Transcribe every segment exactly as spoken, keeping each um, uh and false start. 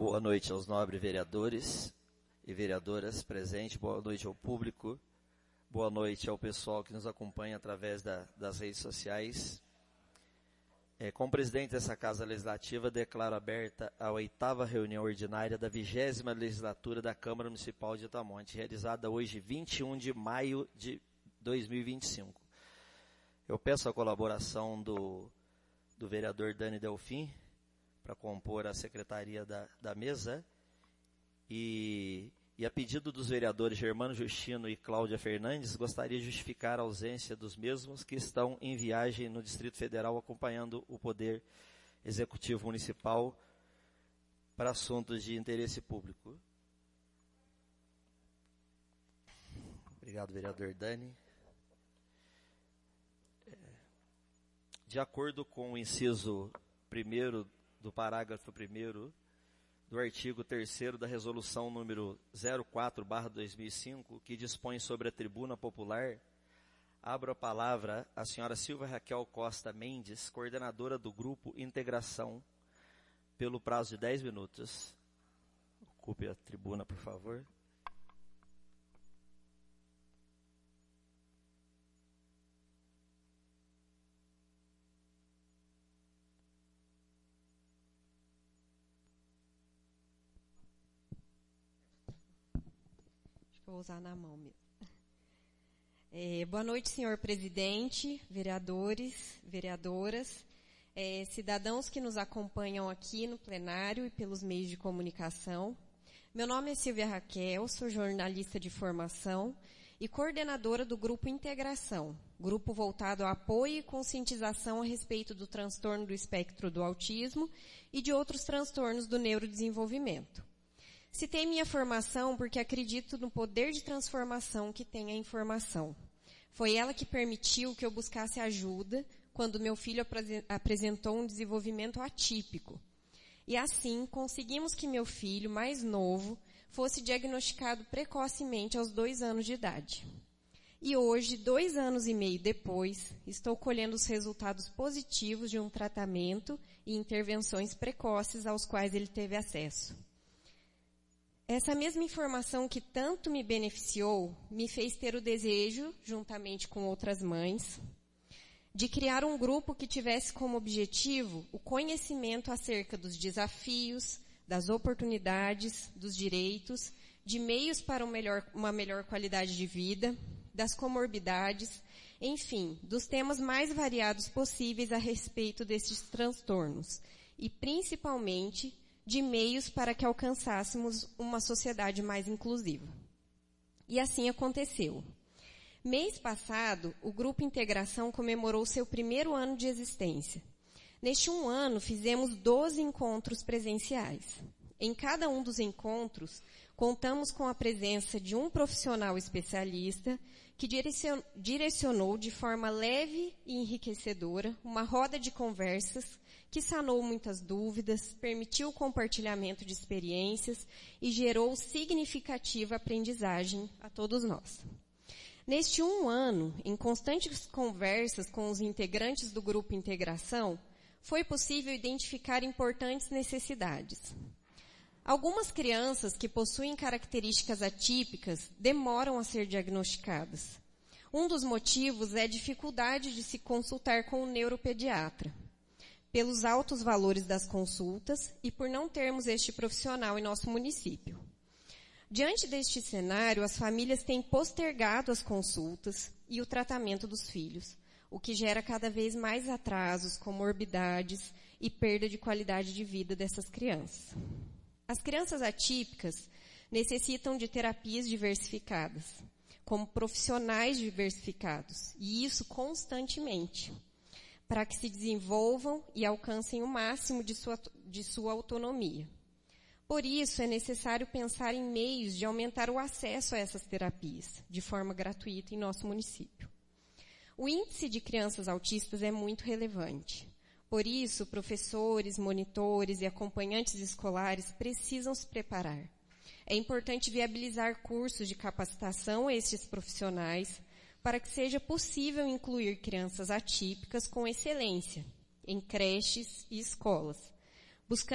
Boa noite aos nobres vereadores e vereadoras presentes, boa noite ao público, boa noite ao pessoal que nos acompanha através da, das redes sociais. É, como presidente dessa Casa Legislativa, declaro aberta a oitava reunião ordinária da vigésima legislatura da Câmara Municipal de Itamonte, realizada hoje, vinte e um de maio de dois mil e vinte e cinco. Eu peço a colaboração do, do vereador Dani Delfim, para compor a secretaria da, da mesa, e, e a pedido dos vereadores Germano Justino e Cláudia Fernandes, gostaria de justificar a ausência dos mesmos que estão em viagem no Distrito Federal acompanhando o Poder Executivo Municipal para assuntos de interesse público. Obrigado, vereador Dani. De acordo com o inciso primeiro do parágrafo primeiro do artigo terceiro da resolução número zero quatro barra dois mil e cinco, que dispõe sobre a tribuna popular, abro a palavra à senhora Silvia Raquel Costa Mendes, coordenadora do Grupo Integração, pelo prazo de dez minutos. Ocupe a tribuna, por favor. Vou usar na mão mesmo. É, boa noite, senhor presidente, vereadores, vereadoras, é, cidadãos que nos acompanham aqui no plenário e pelos meios de comunicação. Meu nome é Silvia Raquel, sou jornalista de formação e coordenadora do Grupo Integração, grupo voltado ao apoio e conscientização a respeito do transtorno do espectro do autismo e de outros transtornos do neurodesenvolvimento. Citei minha formação porque acredito no poder de transformação que tem a informação. Foi ela que permitiu que eu buscasse ajuda quando meu filho apresentou um desenvolvimento atípico. E assim, conseguimos que meu filho, mais novo, fosse diagnosticado precocemente aos dois anos de idade. E hoje, dois anos e meio depois, estou colhendo os resultados positivos de um tratamento e intervenções precoces aos quais ele teve acesso. Essa mesma informação que tanto me beneficiou, me fez ter o desejo, juntamente com outras mães, de criar um grupo que tivesse como objetivo o conhecimento acerca dos desafios, das oportunidades, dos direitos, de meios para um melhor, uma melhor qualidade de vida, das comorbidades, enfim, dos temas mais variados possíveis a respeito desses transtornos, e principalmente de meios para que alcançássemos uma sociedade mais inclusiva. E assim aconteceu. Mês passado, o Grupo Integração comemorou seu primeiro ano de existência. Neste um ano, fizemos doze encontros presenciais. Em cada um dos encontros, contamos com a presença de um profissional especialista que direcionou de forma leve e enriquecedora uma roda de conversas que sanou muitas dúvidas, permitiu o compartilhamento de experiências e gerou significativa aprendizagem a todos nós. Neste um ano, em constantes conversas com os integrantes do Grupo Integração, foi possível identificar importantes necessidades. Algumas crianças que possuem características atípicas demoram a ser diagnosticadas. Um dos motivos é a dificuldade de se consultar com o neuropediatra, pelos altos valores das consultas e por não termos este profissional em nosso município. Diante deste cenário, as famílias têm postergado as consultas e o tratamento dos filhos, o que gera cada vez mais atrasos, comorbidades e perda de qualidade de vida dessas crianças. As crianças atípicas necessitam de terapias diversificadas, como profissionais diversificados, e isso constantemente, para que se desenvolvam e alcancem o máximo de sua, de sua autonomia. Por isso, é necessário pensar em meios de aumentar o acesso a essas terapias, de forma gratuita em nosso município. O índice de crianças autistas é muito relevante. Por isso, professores, monitores e acompanhantes escolares precisam se preparar. É importante viabilizar cursos de capacitação a estes profissionais para que seja possível incluir crianças atípicas com excelência em creches e escolas, buscando,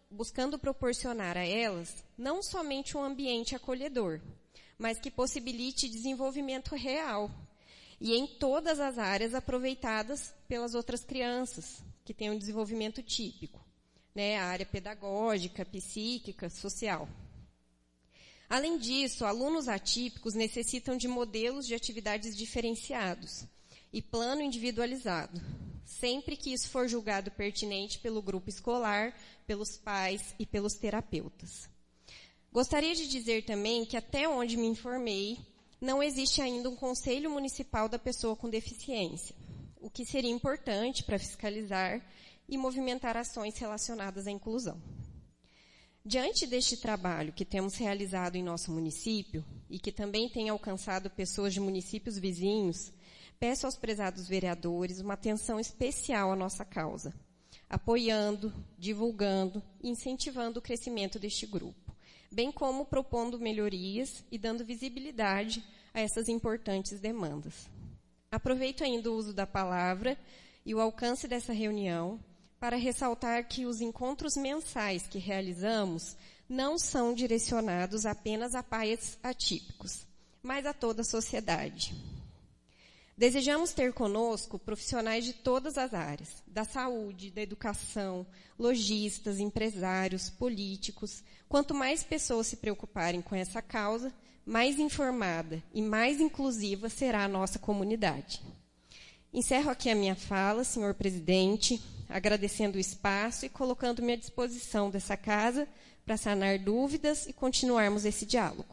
buscando proporcionar a elas não somente um ambiente acolhedor, mas que possibilite desenvolvimento real e em todas as áreas aproveitadas pelas outras crianças que têm um desenvolvimento típico, né, a área pedagógica, psíquica, social. Além disso, alunos atípicos necessitam de modelos de atividades diferenciados e plano individualizado, sempre que isso for julgado pertinente pelo grupo escolar, pelos pais e pelos terapeutas. Gostaria de dizer também que, até onde me informei, não existe ainda um Conselho Municipal da Pessoa com Deficiência, o que seria importante para fiscalizar e movimentar ações relacionadas à inclusão. Diante deste trabalho que temos realizado em nosso município e que também tem alcançado pessoas de municípios vizinhos, peço aos prezados vereadores uma atenção especial à nossa causa, apoiando, divulgando e incentivando o crescimento deste grupo, bem como propondo melhorias e dando visibilidade a essas importantes demandas. Aproveito ainda o uso da palavra e o alcance dessa reunião para ressaltar que os encontros mensais que realizamos não são direcionados apenas a pais atípicos, mas a toda a sociedade. Desejamos ter conosco profissionais de todas as áreas, da saúde, da educação, lojistas, empresários, políticos. Quanto mais pessoas se preocuparem com essa causa, mais informada e mais inclusiva será a nossa comunidade. Encerro aqui a minha fala, senhor presidente, agradecendo o espaço e colocando-me à disposição dessa casa para sanar dúvidas e continuarmos esse diálogo.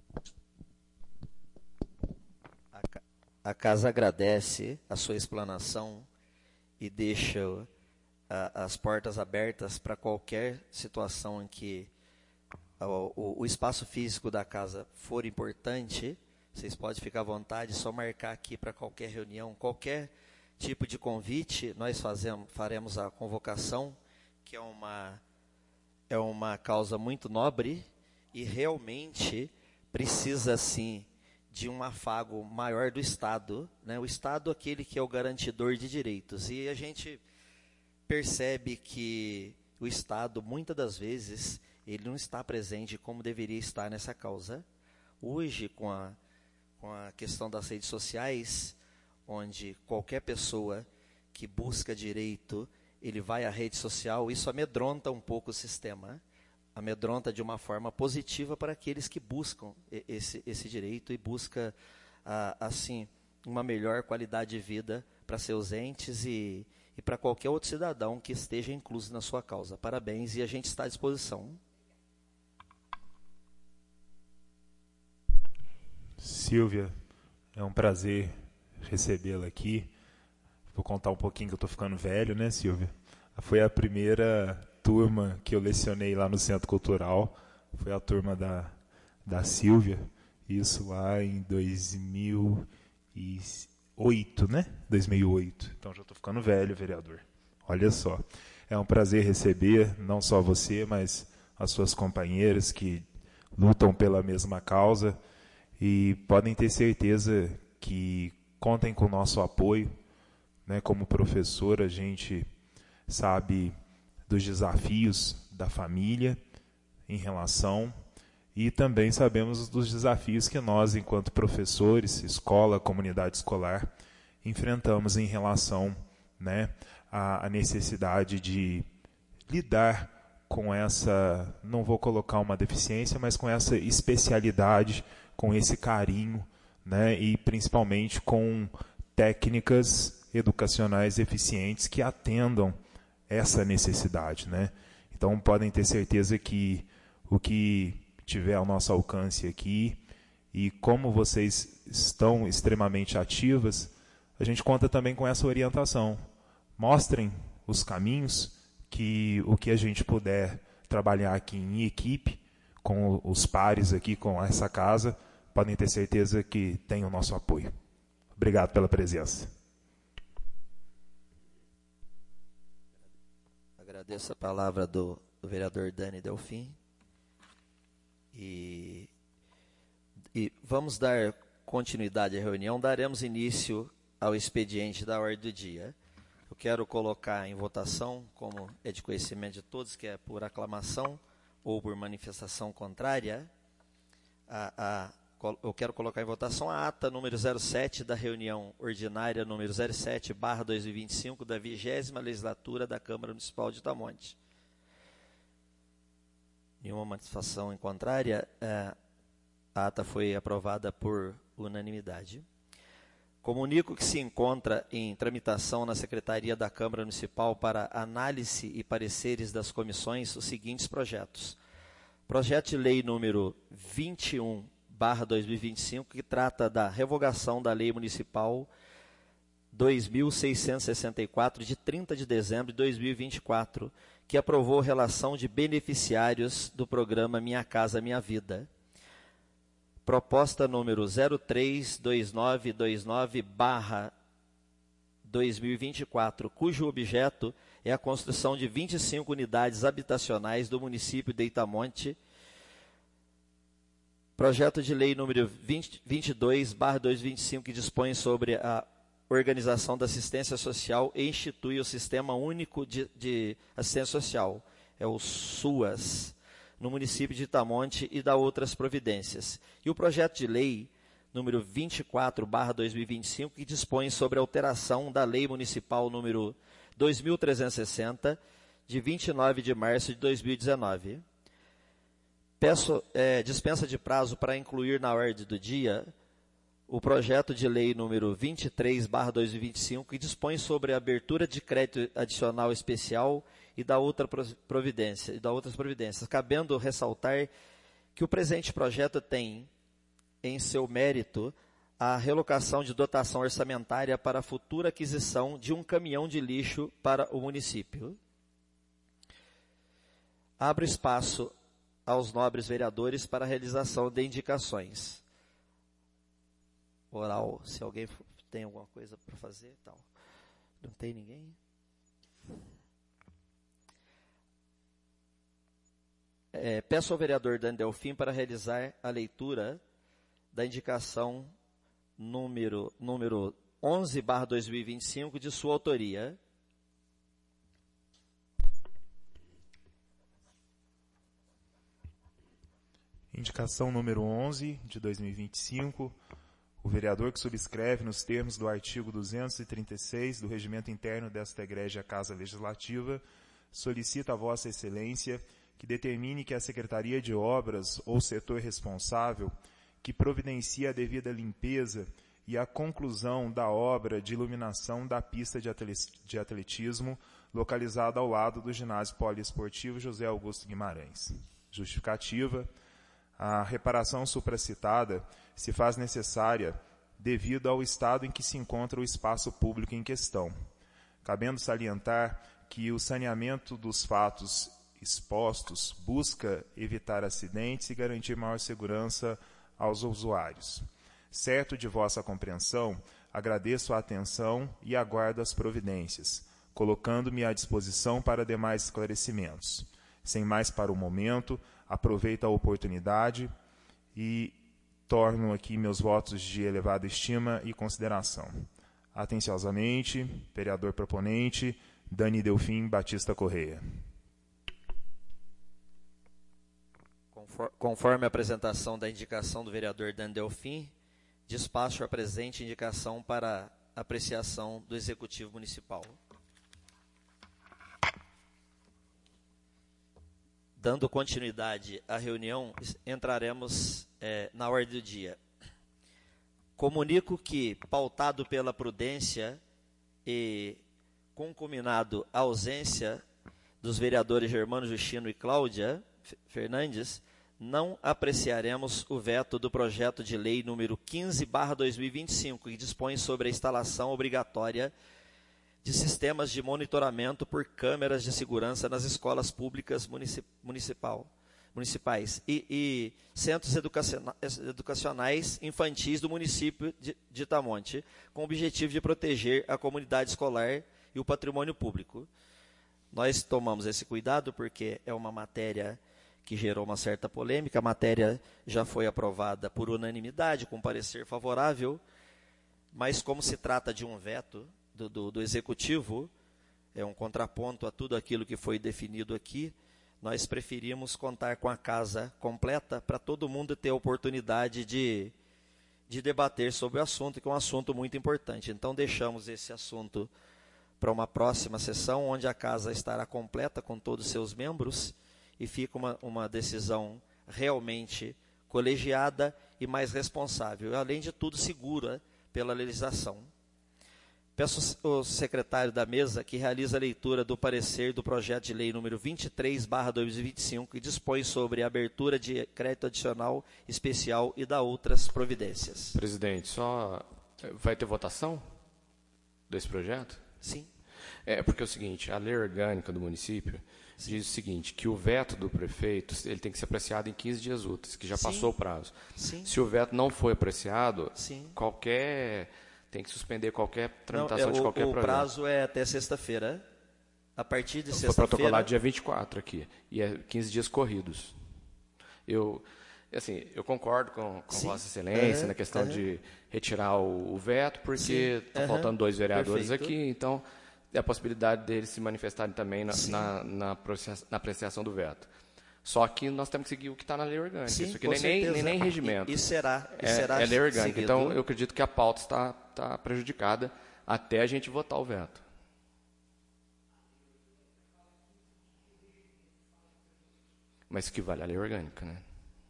A casa agradece a sua explanação e deixa a, as portas abertas para qualquer situação em que o, o, o espaço físico da casa for importante. Vocês podem ficar à vontade, só marcar aqui para qualquer reunião, qualquer tipo de convite, nós fazemos, faremos a convocação, que é uma, é uma causa muito nobre e realmente precisa, sim, de um afago maior do Estado, né? O Estado é aquele que é o garantidor de direitos. E a gente percebe que o Estado, muitas das vezes, ele não está presente como deveria estar nessa causa. Hoje, com a, com a questão das redes sociais, onde qualquer pessoa que busca direito, ele vai à rede social, isso amedronta um pouco o sistema, amedronta de uma forma positiva para aqueles que buscam esse, esse direito e busca, ah, assim, uma melhor qualidade de vida para seus entes e, e para qualquer outro cidadão que esteja incluso na sua causa. Parabéns e a gente está à disposição. Silvia, é um prazer recebê-la aqui. Vou contar um pouquinho que eu estou ficando velho, né, Silvia? Foi a primeira turma que eu lecionei lá no Centro Cultural, foi a turma da, da Silvia, isso lá em dois mil e oito, né? dois mil e oito. Então já estou ficando velho, vereador. Olha só, é um prazer receber não só você, mas as suas companheiras que lutam pela mesma causa e podem ter certeza que contem com o nosso apoio, né? Como professor, a gente sabe dos desafios da família em relação e também sabemos dos desafios que nós, enquanto professores, escola, comunidade escolar, enfrentamos em relação, né, à, à necessidade de lidar com essa, não vou colocar uma deficiência, mas com essa especialidade, com esse carinho, né, e principalmente com técnicas educacionais eficientes que atendam essa necessidade, né? Então podem ter certeza que o que tiver ao nosso alcance aqui e como vocês estão extremamente ativas, a gente conta também com essa orientação. Mostrem os caminhos, que o que a gente puder trabalhar aqui em equipe, com os pares aqui, com essa casa, podem ter certeza que tem o nosso apoio. Obrigado pela presença. Agradeço a palavra do, do vereador Dani Delfim. E, e vamos dar continuidade à reunião. Daremos início ao expediente da ordem do dia. Eu quero colocar em votação, como é de conhecimento de todos, que é por aclamação ou por manifestação contrária, a, a, eu quero colocar em votação a ata número zero sete da reunião ordinária número zero sete barra dois mil e vinte e cinco da vigésima legislatura da Câmara Municipal de Itamonte. Nenhuma manifestação em contrária, a ata foi aprovada por unanimidade. Comunico que se encontra em tramitação na Secretaria da Câmara Municipal para análise e pareceres das comissões os seguintes projetos. Projeto de lei número vinte e um barra dois mil e vinte e cinco, que trata da revogação da Lei Municipal dois mil seiscentos e sessenta e quatro, de trinta de dezembro de dois mil e vinte e quatro, que aprovou relação de beneficiários do programa Minha Casa Minha Vida. Proposta número zero três dois nove dois nove barra dois mil e vinte e quatro, cujo objeto é a construção de vinte e cinco unidades habitacionais do município de Itamonte. Projeto de lei número vinte, vinte e dois barra dois mil e vinte e cinco, que dispõe sobre a organização da assistência social e institui o Sistema Único de, de Assistência Social, é o SUAS, no município de Itamonte, e dá outras providências. E o projeto de lei número vinte e quatro barra dois mil e vinte e cinco, que dispõe sobre a alteração da Lei Municipal número dois mil trezentos e sessenta, de vinte e nove de março de dois mil e dezenove. Peço é, dispensa de prazo para incluir na ordem do dia o projeto de lei número vinte e três barra dois mil e vinte e cinco, que dispõe sobre a abertura de crédito adicional especial e da outra providência, e da outras providências, cabendo ressaltar que o presente projeto tem em seu mérito a relocação de dotação orçamentária para a futura aquisição de um caminhão de lixo para o município. Abro espaço aos nobres vereadores para a realização de indicações. Oral, se alguém tem alguma coisa para fazer, tal. Não tem ninguém? É, peço ao vereador Dani Delfim para realizar a leitura da indicação número, número onze barra dois mil e vinte e cinco, de sua autoria. Indicação número onze, de dois mil e vinte e cinco, o vereador que subscreve nos termos do artigo duzentos e trinta e seis do Regimento Interno desta Egrégia Casa Legislativa, solicita a Vossa Excelência que determine que a Secretaria de Obras ou setor responsável que providencie a devida limpeza e a conclusão da obra de iluminação da pista de atletismo localizada ao lado do ginásio poliesportivo José Augusto Guimarães. Justificativa: a reparação supracitada se faz necessária devido ao estado em que se encontra o espaço público em questão, cabendo salientar que o saneamento dos fatos expostos busca evitar acidentes e garantir maior segurança aos usuários. Certo de vossa compreensão, agradeço a atenção e aguardo as providências, colocando-me à disposição para demais esclarecimentos. Sem mais para o momento, aproveito a oportunidade e torno aqui meus votos de elevada estima e consideração. Atenciosamente, vereador proponente, Dani Delfim Batista Correia. Conforme a apresentação da indicação do vereador Dani Delfim, despacho a presente indicação para apreciação do Executivo Municipal. Dando continuidade à reunião, entraremos é, na ordem do dia. Comunico que, pautado pela prudência e concominado a ausência dos vereadores Germano Justino e Cláudia Fernandes, não apreciaremos o veto do projeto de lei número quinze barra dois mil e vinte e cinco, que dispõe sobre a instalação obrigatória de sistemas de monitoramento por câmeras de segurança nas escolas públicas municipal, municipais e, e centros educacionais infantis do município de, de Itamonte, com o objetivo de proteger a comunidade escolar e o patrimônio público. Nós tomamos esse cuidado porque é uma matéria que gerou uma certa polêmica. A matéria já foi aprovada por unanimidade, com parecer favorável, mas como se trata de um veto do, do, do Executivo, é um contraponto a tudo aquilo que foi definido aqui, nós preferimos contar com a casa completa para todo mundo ter a oportunidade de, de debater sobre o assunto, que é um assunto muito importante. Então, deixamos esse assunto para uma próxima sessão, onde a casa estará completa com todos os seus membros e fica uma, uma decisão realmente colegiada e mais responsável, além de tudo segura pela legislação. Peço ao secretário da mesa que realize a leitura do parecer do projeto de lei número vinte e três barra dois mil e vinte e cinco, que dispõe sobre a abertura de crédito adicional especial e da outras providências. Presidente, só vai ter votação desse projeto? Sim. É, porque é o seguinte, a lei orgânica do município Sim. diz o seguinte, que o veto do prefeito ele tem que ser apreciado em quinze dias úteis, que já Sim. passou o prazo. Sim. Se o veto não foi apreciado, Sim. qualquer... tem que suspender qualquer tramitação não, é, de qualquer o, o projeto. O prazo é até sexta-feira. A partir de sexta-feira... Foi protocolado dia vinte e quatro aqui, e é quinze dias corridos. Eu, assim, eu concordo com, com Vossa Excelência uhum. na questão uhum. de retirar o, o veto, porque está uhum. faltando dois vereadores Perfeito. aqui, então é a possibilidade deles se manifestarem também na, na, na, process, na apreciação do veto. Só que nós temos que seguir o que está na lei orgânica. Sim, Isso aqui nem, nem, nem, nem regimento. E, e será, e é, será é lei orgânica. seguido. Então, eu acredito que a pauta está, está prejudicada até a gente votar o veto. Mas que vale a lei orgânica, né?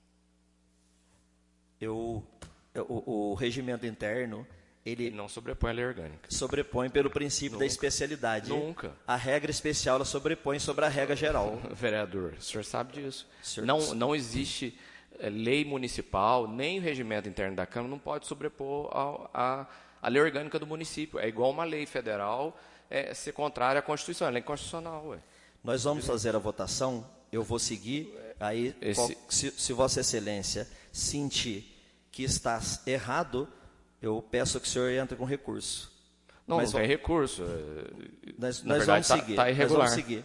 Eu, o, o regimento interno... Ele não sobrepõe a lei orgânica. Sobrepõe pelo princípio Nunca. da especialidade. Nunca. A regra especial ela sobrepõe sobre a regra geral. Vereador, o senhor sabe disso. Senhor... Não, não existe é, lei municipal, nem o regimento interno da Câmara não pode sobrepor a, a, a lei orgânica do município. É igual uma lei federal é, ser contrária à Constituição. É lei constitucional. Ué. Nós vamos fazer a votação. Eu vou seguir. Aí, Esse... qual, se, se Vossa Excelência sentir que está errado... eu peço que o senhor entre com recurso. Não, Mas não tem vamos, recurso. Nós, Na nós verdade, vamos seguir. Tá, tá irregular. Nós vamos seguir.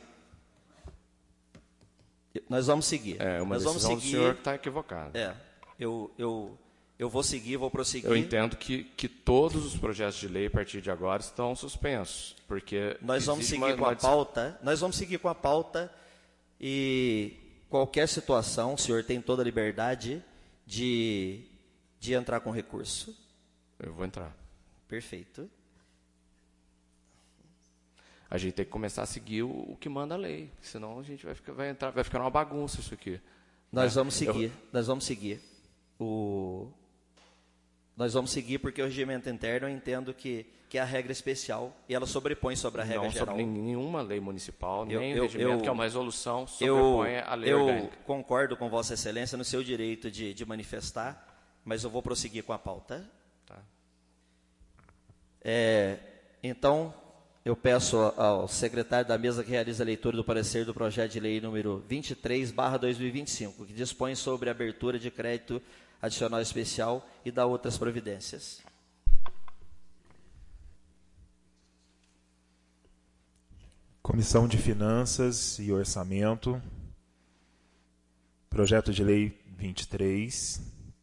Nós vamos seguir. É uma nós decisão vamos seguir. do senhor que está equivocado. É, eu, eu, eu vou seguir, vou prosseguir. Eu entendo que, que todos os projetos de lei, a partir de agora, estão suspensos. Porque nós vamos seguir uma, com a uma... pauta. Nós vamos seguir com a pauta e qualquer situação, o senhor tem toda a liberdade de, de entrar com recurso. Eu vou entrar. Perfeito. A gente tem que começar a seguir o, o que manda a lei, senão a gente vai ficar, vai entrar, vai ficar uma bagunça isso aqui. Nós é. vamos seguir, Eu... nós vamos seguir. O... Nós vamos seguir porque o regimento interno eu entendo que, que é a regra especial e ela sobrepõe sobre a regra não geral. Não sobre nenhuma lei municipal, eu, nem eu, o regimento, eu, que é uma resolução, sobrepõe eu, a lei eu orgânica. Eu concordo com Vossa Excelência no seu direito de, de manifestar, mas eu vou prosseguir com a pauta. Tá. É, então, eu peço ao secretário da mesa que realize a leitura do parecer do projeto de lei número vinte e três barra dois mil e vinte e cinco, que dispõe sobre a abertura de crédito adicional especial e da outras providências. Comissão de Finanças e Orçamento, projeto de lei vinte e três,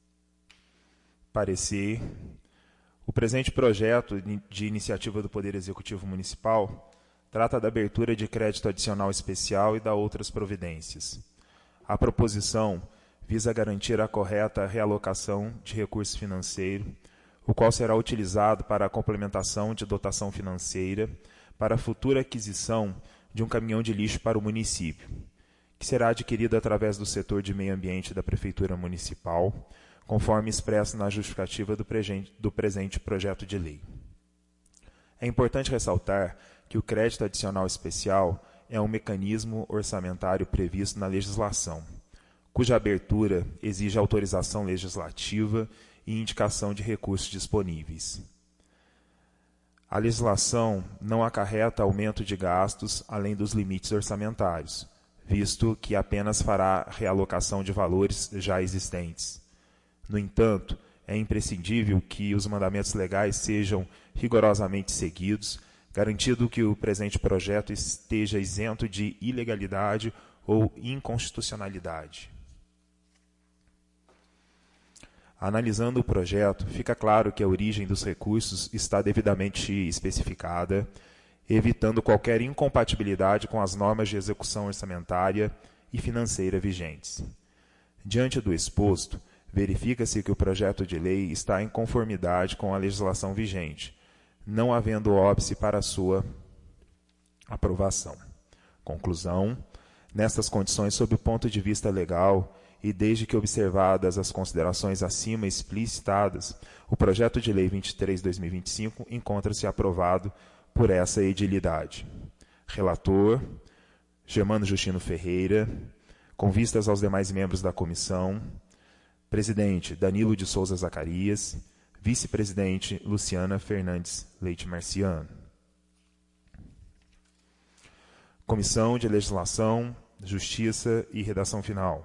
parecer. O presente projeto de iniciativa do Poder Executivo Municipal trata da abertura de crédito adicional especial e da outras providências. A proposição visa garantir a correta realocação de recurso financeiro, o qual será utilizado para a complementação de dotação financeira para a futura aquisição de um caminhão de lixo para o município, que será adquirido através do setor de meio ambiente da Prefeitura Municipal, conforme expresso na justificativa do, do presente projeto de lei. É importante ressaltar que o crédito adicional especial é um mecanismo orçamentário previsto na legislação, cuja abertura exige autorização legislativa e indicação de recursos disponíveis. A legislação não acarreta aumento de gastos além dos limites orçamentários, visto que apenas fará realocação de valores já existentes. No entanto, é imprescindível que os mandamentos legais sejam rigorosamente seguidos, garantido que o presente projeto esteja isento de ilegalidade ou inconstitucionalidade. Analisando o projeto, fica claro que a origem dos recursos está devidamente especificada evitando qualquer incompatibilidade com as normas de execução orçamentária e financeira vigentes. Diante do exposto, verifica-se que o projeto de lei está em conformidade com a legislação vigente, não havendo óbice para sua aprovação. Conclusão: nestas condições, sob o ponto de vista legal, e desde que observadas as considerações acima explicitadas, o projeto de lei vinte e três barra dois mil e vinte e cinco encontra-se aprovado por essa edilidade. Relator: Germano Justino Ferreira. Com vistas aos demais membros da comissão: presidente Danilo de Souza Zacarias, vice-presidente Luciana Fernandes Leite Marciano. Comissão de Legislação, Justiça e Redação Final.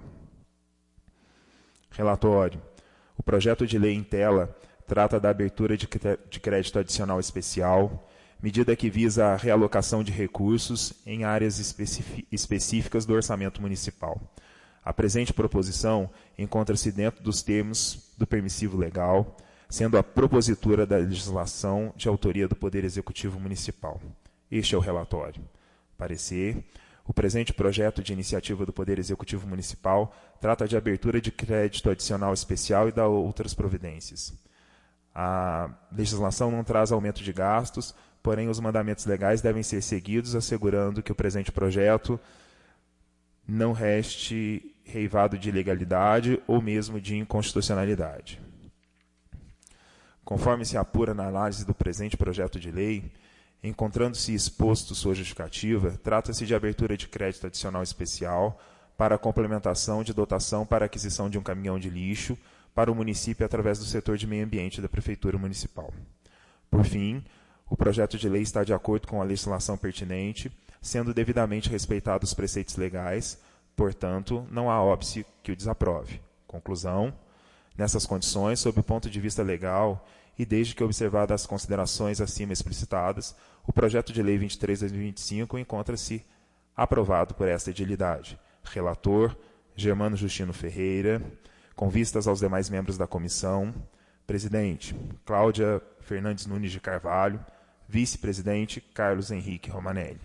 Relatório: o projeto de lei em tela trata da abertura de crédito adicional especial, medida que visa a realocação de recursos em áreas específicas do orçamento municipal. A presente proposição encontra-se dentro dos termos do permissivo legal, sendo a propositura da legislação de autoria do Poder Executivo Municipal. Este é o relatório. Parecer: o presente projeto de iniciativa do Poder Executivo Municipal trata de abertura de crédito adicional especial e da outras providências. A legislação não traz aumento de gastos, porém os mandamentos legais devem ser seguidos, assegurando que o presente projeto não reste reivado de ilegalidade ou mesmo de inconstitucionalidade. Conforme se apura na análise do presente projeto de lei, encontrando-se exposto sua justificativa, trata-se de abertura de crédito adicional especial para a complementação de dotação para aquisição de um caminhão de lixo para o município através do setor de meio ambiente da Prefeitura Municipal. Por fim, o projeto de lei está de acordo com a legislação pertinente, sendo devidamente respeitados os preceitos legais, portanto, não há óbice que o desaprove. Conclusão: nessas condições, sob o ponto de vista legal, e desde que observadas as considerações acima explicitadas, o projeto de lei vinte e três barra dois mil e vinte e cinco encontra-se aprovado por esta edilidade. Relator: Germano Justino Ferreira. Com vistas aos demais membros da comissão: presidente Cláudia Fernandes Nunes de Carvalho, vice-presidente Carlos Henrique Romanelli.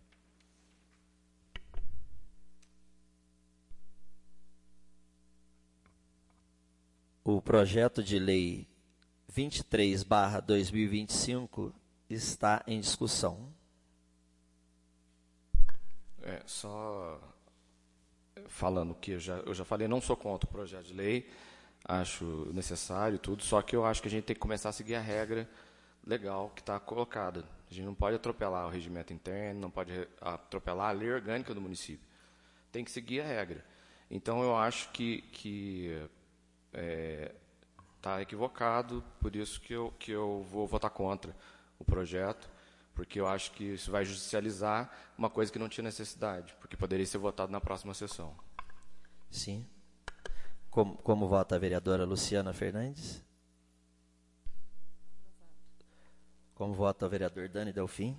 O projeto de lei vinte e três barra dois mil e vinte e cinco está em discussão. É, só falando que eu já, eu já falei, não sou contra o projeto de lei, acho necessário tudo, só que eu acho que a gente tem que começar a seguir a regra legal que está colocada. A gente não pode atropelar o regimento interno, não pode atropelar a lei orgânica do município. Tem que seguir a regra. Então, eu acho que que é, está equivocado, por isso que eu, que eu vou votar contra o projeto, porque eu acho que isso vai judicializar uma coisa que não tinha necessidade, porque poderia ser votado na próxima sessão. Sim. Como, como vota a vereadora Luciana Fernandes? Como vota o vereador Dani Delfim?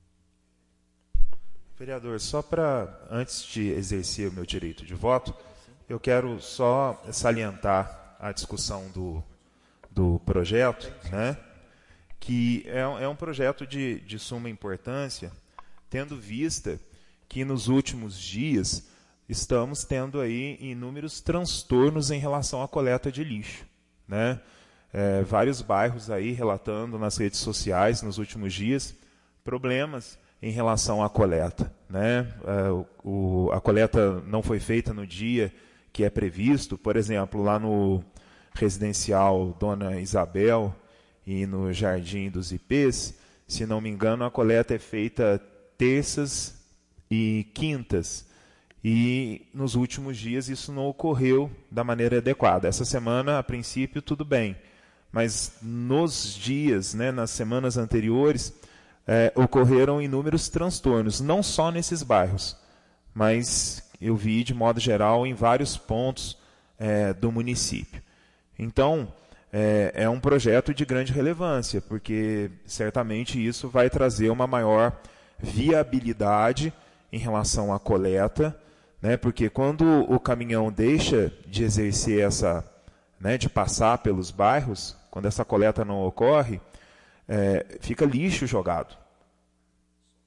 Vereador, só para, antes de exercer o meu direito de voto, eu quero só salientar a discussão do, do projeto, né, que é, é um projeto de, de suma importância, tendo vista que nos últimos dias estamos tendo aí inúmeros transtornos em relação à coleta de lixo, né? É, vários bairros aí relatando nas redes sociais nos últimos dias problemas em relação à coleta, né? É, o, o, a coleta não foi feita no dia que é previsto, por exemplo, lá no residencial Dona Isabel e no Jardim dos Ipês, se não me engano, a coleta é feita terças e quintas. E nos últimos dias isso não ocorreu da maneira adequada. Essa semana, a princípio, tudo bem. Mas nos dias, né, nas semanas anteriores, é, ocorreram inúmeros transtornos, não só nesses bairros, mas eu vi, de modo geral, em vários pontos é, do município. Então, é, é um projeto de grande relevância, porque certamente isso vai trazer uma maior viabilidade em relação à coleta, né, porque quando o caminhão deixa de exercer essa, né, de passar pelos bairros, quando essa coleta não ocorre, é, fica lixo jogado.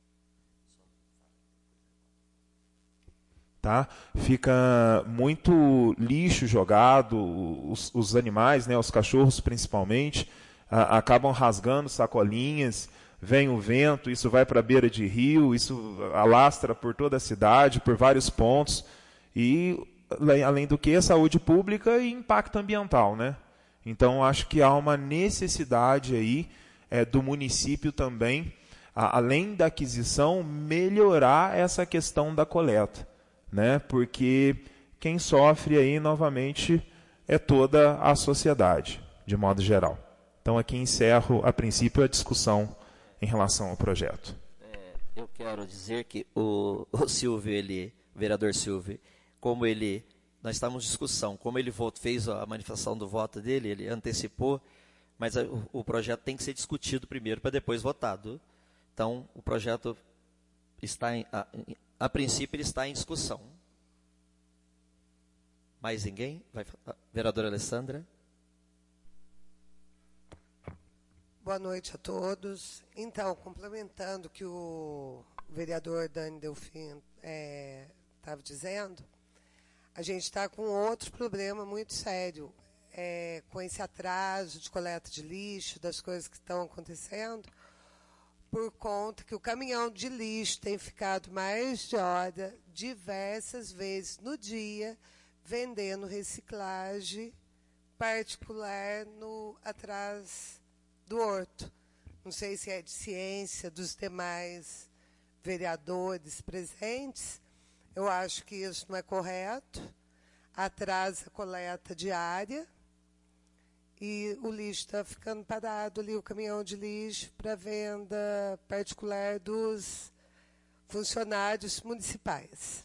tá? Fica muito lixo jogado, os, os animais, né, os cachorros principalmente, a, acabam rasgando sacolinhas, vem o vento, isso vai para a beira de rio, isso alastra por toda a cidade, por vários pontos, e além do que a saúde pública e impacto ambiental, né? Então acho que há uma necessidade aí é, do município também, a, além da aquisição, melhorar essa questão da coleta, né? Porque quem sofre aí novamente é toda a sociedade, de modo geral. Então aqui encerro a princípio a discussão em relação ao projeto. É, eu quero dizer que o, o Silvio, ele, o vereador Silvio, como ele, nós estávamos em discussão, como ele votou, fez a manifestação do voto dele, ele antecipou, mas a, o, o projeto tem que ser discutido primeiro para depois votado. Então, o projeto está em, a, a princípio ele está em discussão. Mais ninguém? Vai, a vereadora Alessandra? Boa noite a todos. Então, complementando o que o vereador Dani Delfim estava é, dizendo, a gente está com outro problema muito sério, é, com esse atraso de coleta de lixo, das coisas que estão acontecendo, por conta que o caminhão de lixo tem ficado mais de hora, diversas vezes no dia, vendendo reciclagem particular no atrás do horto. Não sei se é de ciência dos demais vereadores presentes. Eu acho que isso não é correto. Atrasa a coleta diária e o lixo está ficando parado ali, o caminhão de lixo para venda particular dos funcionários municipais.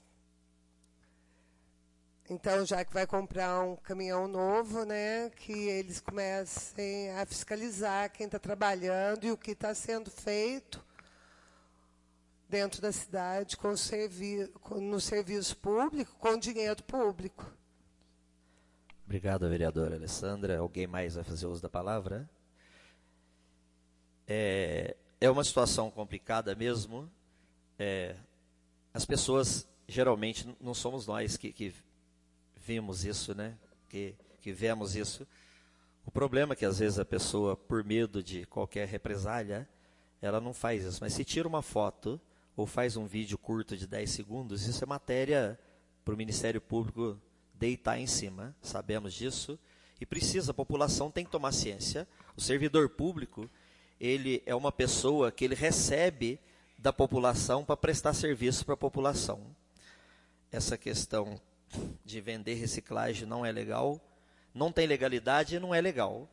Então, já que vai comprar um caminhão novo, né, que eles comecem a fiscalizar quem está trabalhando e o que está sendo feito dentro da cidade com servi com, no serviço público, com dinheiro público. Obrigado, vereadora Alessandra. Alguém mais vai fazer uso da palavra? É, é uma situação complicada mesmo. É, as pessoas, geralmente, não somos nós que... que vimos isso, né? Que, que vemos isso. O problema é que, às vezes, a pessoa, por medo de qualquer represália, ela não faz isso. Mas se tira uma foto ou faz um vídeo curto de dez segundos, isso é matéria para o Ministério Público deitar em cima. Sabemos disso. E precisa, a população tem que tomar ciência. O servidor público, ele é uma pessoa que ele recebe da população para prestar serviço para a população. Essa questão de vender reciclagem não é legal, não tem legalidade e não é legal.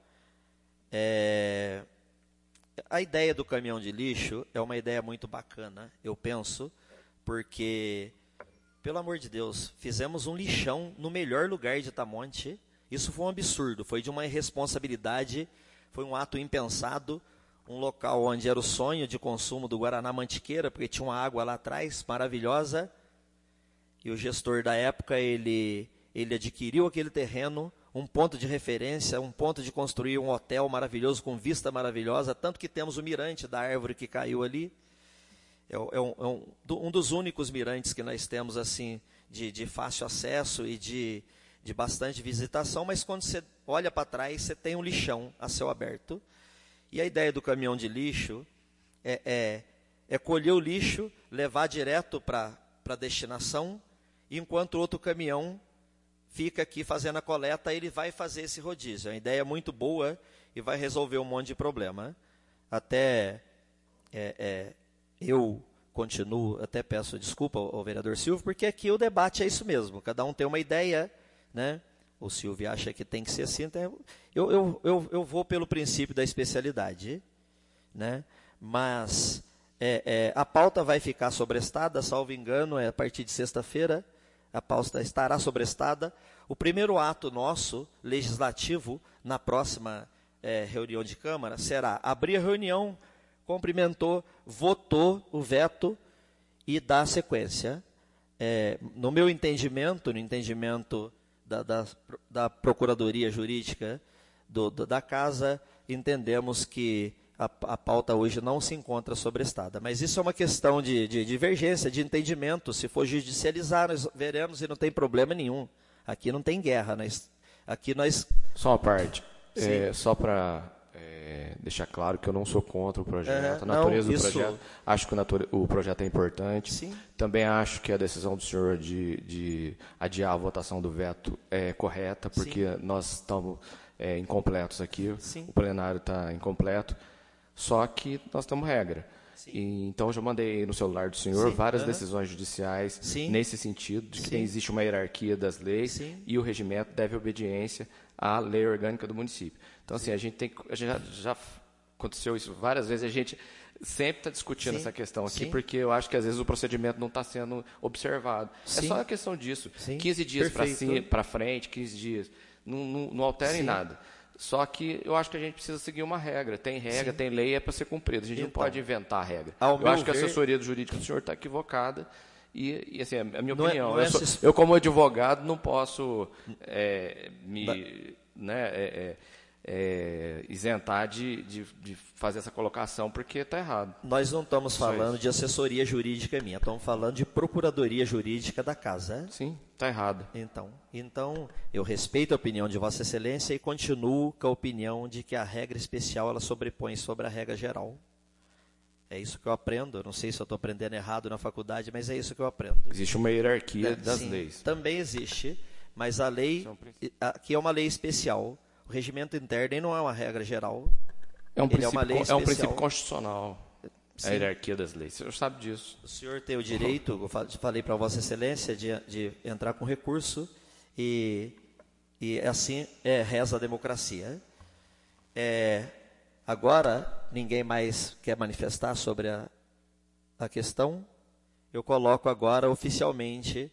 É, a ideia do caminhão de lixo é uma ideia muito bacana, eu penso, porque, pelo amor de Deus, fizemos um lixão no melhor lugar de Itamonte. Isso foi um absurdo, foi de uma irresponsabilidade, foi um ato impensado, um local onde era o sonho de consumo do Guaraná Mantiqueira, porque tinha uma água lá atrás, maravilhosa. E o gestor da época, ele, ele adquiriu aquele terreno, um ponto de referência, um ponto de construir um hotel maravilhoso, com vista maravilhosa, tanto que temos o mirante da árvore que caiu ali. É, é, um, é um, um dos únicos mirantes que nós temos, assim, de, de fácil acesso e de, de bastante visitação, mas quando você olha para trás, você tem um lixão a céu aberto. E a ideia do caminhão de lixo é, é, é colher o lixo, levar direto para a destinação, enquanto o outro caminhão fica aqui fazendo a coleta, ele vai fazer esse rodízio. É uma ideia muito boa e vai resolver um monte de problema. Até é, é, eu continuo, até peço desculpa ao, ao vereador Silvio, porque aqui o debate é isso mesmo, cada um tem uma ideia, né? O Silvio acha que tem que ser assim, então eu, eu, eu, eu vou pelo princípio da especialidade, né? Mas é, é, a pauta vai ficar sobrestada, salvo engano, é a partir de sexta-feira, a pauta estará sobrestada. O primeiro ato nosso, legislativo, na próxima é, reunião de Câmara, será abrir a reunião, cumprimentou, votou o veto e dá sequência. É, no meu entendimento, no entendimento da, da, da Procuradoria Jurídica do, do, da Casa, entendemos que a, a pauta hoje não se encontra sobrestada. Mas isso é uma questão de, de divergência, de entendimento. Se for judicializar, nós veremos e não tem problema nenhum. Aqui não tem guerra. Nós, aqui nós... Só uma parte. É, só para é, deixar claro que eu não sou contra o projeto. É, a natureza não, do isso... projeto. Acho que o, nature... o projeto é importante. Sim. Também acho que a decisão do senhor de, de adiar a votação do veto é correta, porque Sim. nós estamos é, incompletos aqui. Sim. O plenário está incompleto. Só que nós temos regra. E, então, eu já mandei no celular do senhor Sim. várias uhum. decisões judiciais Sim. nesse sentido, de que tem, existe uma hierarquia das leis Sim. e o regimento deve obediência à lei orgânica do município. Então, assim, a gente tem, a gente já, já aconteceu isso várias vezes, a gente sempre está discutindo Sim. essa questão aqui, Sim. porque eu acho que às vezes o procedimento não está sendo observado. Sim. É só uma questão disso. Sim. quinze dias para frente, quinze dias, não, não, não altera Sim. em nada. Só que eu acho que a gente precisa seguir uma regra. Tem regra, Sim. tem lei, é para ser cumprida. A gente então, não pode inventar a regra. Eu acho que a assessoria do jurídico do senhor está equivocada. E, e, assim, a minha não opinião, é, é eu, sou, eu como advogado não posso é, me da... né, é, é, é, isentar de, de, de fazer essa colocação, porque está errado. Nós não estamos falando de assessoria jurídica minha, estamos falando de procuradoria jurídica da casa. É? Sim, está errado. Então, então, eu respeito a opinião de Vossa Excelência e continuo com a opinião de que a regra especial ela sobrepõe sobre a regra geral. É isso que eu aprendo. Eu não sei se eu estou aprendendo errado na faculdade, mas é isso que eu aprendo. Existe uma hierarquia é, das sim, leis. Também existe, mas a lei, aqui é uma lei especial. O regimento interno não é uma regra geral. É um, princípio, é uma lei é um princípio constitucional. Sim. A hierarquia das leis. O senhor sabe disso. O senhor tem o direito, eu falei para Vossa Excelência, de, de entrar com recurso e, e assim é, reza a democracia. É, agora, ninguém mais quer manifestar sobre a, a questão. Eu coloco agora oficialmente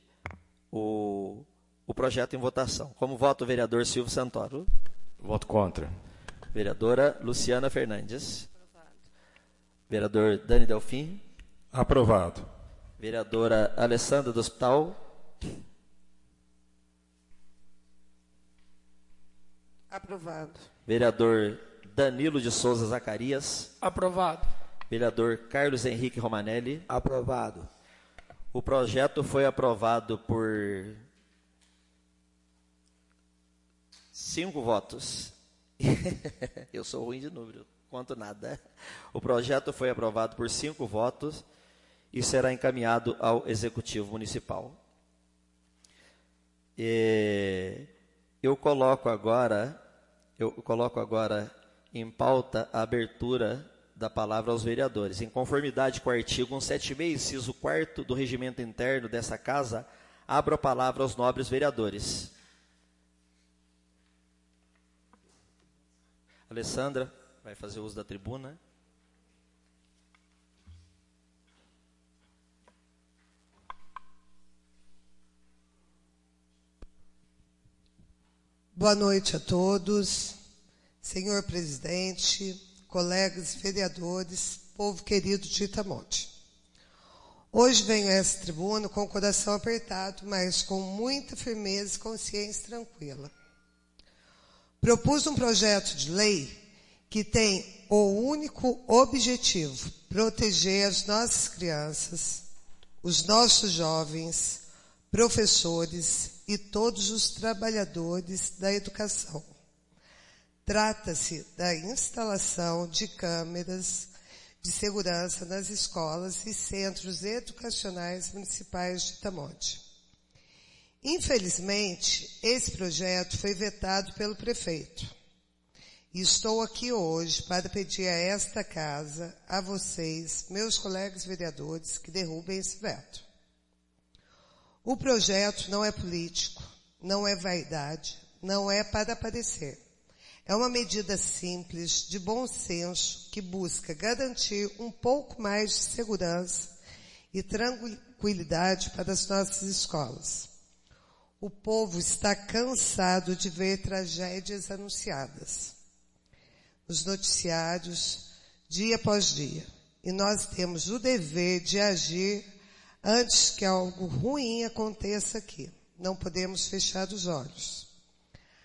o, o projeto em votação. Como voto o vereador Silvio Santoro? Voto contra. Vereadora Luciana Fernandes. Aprovado. Vereador Dani Delfim. Aprovado. Vereadora Alessandra do Hospital. Aprovado. Vereador Danilo de Souza Zacarias. Aprovado. Vereador Carlos Henrique Romanelli. Aprovado. O projeto foi aprovado por cinco votos. Eu sou ruim de número, conto nada. O projeto foi aprovado por cinco votos e será encaminhado ao Executivo Municipal. E eu coloco agora, eu coloco agora em pauta a abertura da palavra aos vereadores. Em conformidade com o artigo cento e setenta e seis, inciso quarto do regimento interno dessa casa, abro a palavra aos nobres vereadores. Alessandra vai fazer uso da tribuna. Boa noite a todos, senhor presidente, colegas vereadores, povo querido de Itamonte. Hoje venho a essa tribuna com o coração apertado, mas com muita firmeza e consciência tranquila. Propus um projeto de lei que tem o único objetivo proteger as nossas crianças, os nossos jovens, professores e todos os trabalhadores da educação. Trata-se da instalação de câmeras de segurança nas escolas e centros educacionais municipais de Itamonte. Infelizmente, esse projeto foi vetado pelo prefeito. E estou aqui hoje para pedir a esta casa, a vocês, meus colegas vereadores, que derrubem esse veto. O projeto não é político, não é vaidade, não é para aparecer. É uma medida simples, de bom senso, que busca garantir um pouco mais de segurança e tranquilidade para as nossas escolas. O povo está cansado de ver tragédias anunciadas nos noticiários, dia após dia. E nós temos o dever de agir antes que algo ruim aconteça aqui. Não podemos fechar os olhos.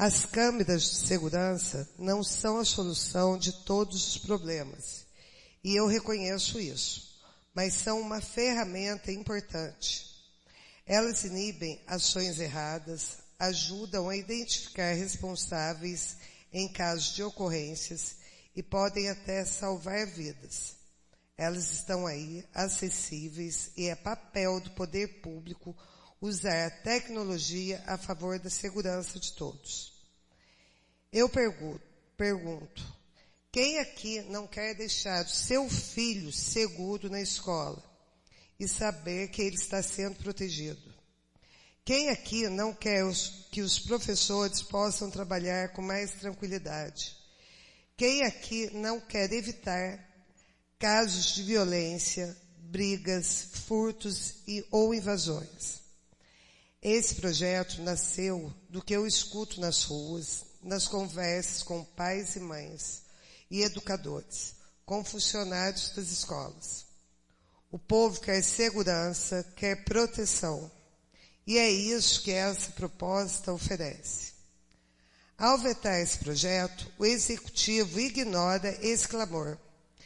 As câmeras de segurança não são a solução de todos os problemas, e eu reconheço isso, mas são uma ferramenta importante. Elas inibem ações erradas, ajudam a identificar responsáveis em casos de ocorrências e podem até salvar vidas. Elas estão aí, acessíveis, e é papel do poder público usar a tecnologia a favor da segurança de todos. Eu pergunto, pergunto, quem aqui não quer deixar o seu filho seguro na escola e saber que ele está sendo protegido? Quem aqui não quer os, que os professores possam trabalhar com mais tranquilidade? Quem aqui não quer evitar casos de violência, brigas, furtos e, ou invasões? Esse projeto nasceu do que eu escuto nas ruas, nas conversas com pais e mães e educadores, com funcionários das escolas. O povo quer segurança, quer proteção. E é isso que essa proposta oferece. Ao vetar esse projeto, o Executivo ignora esse clamor.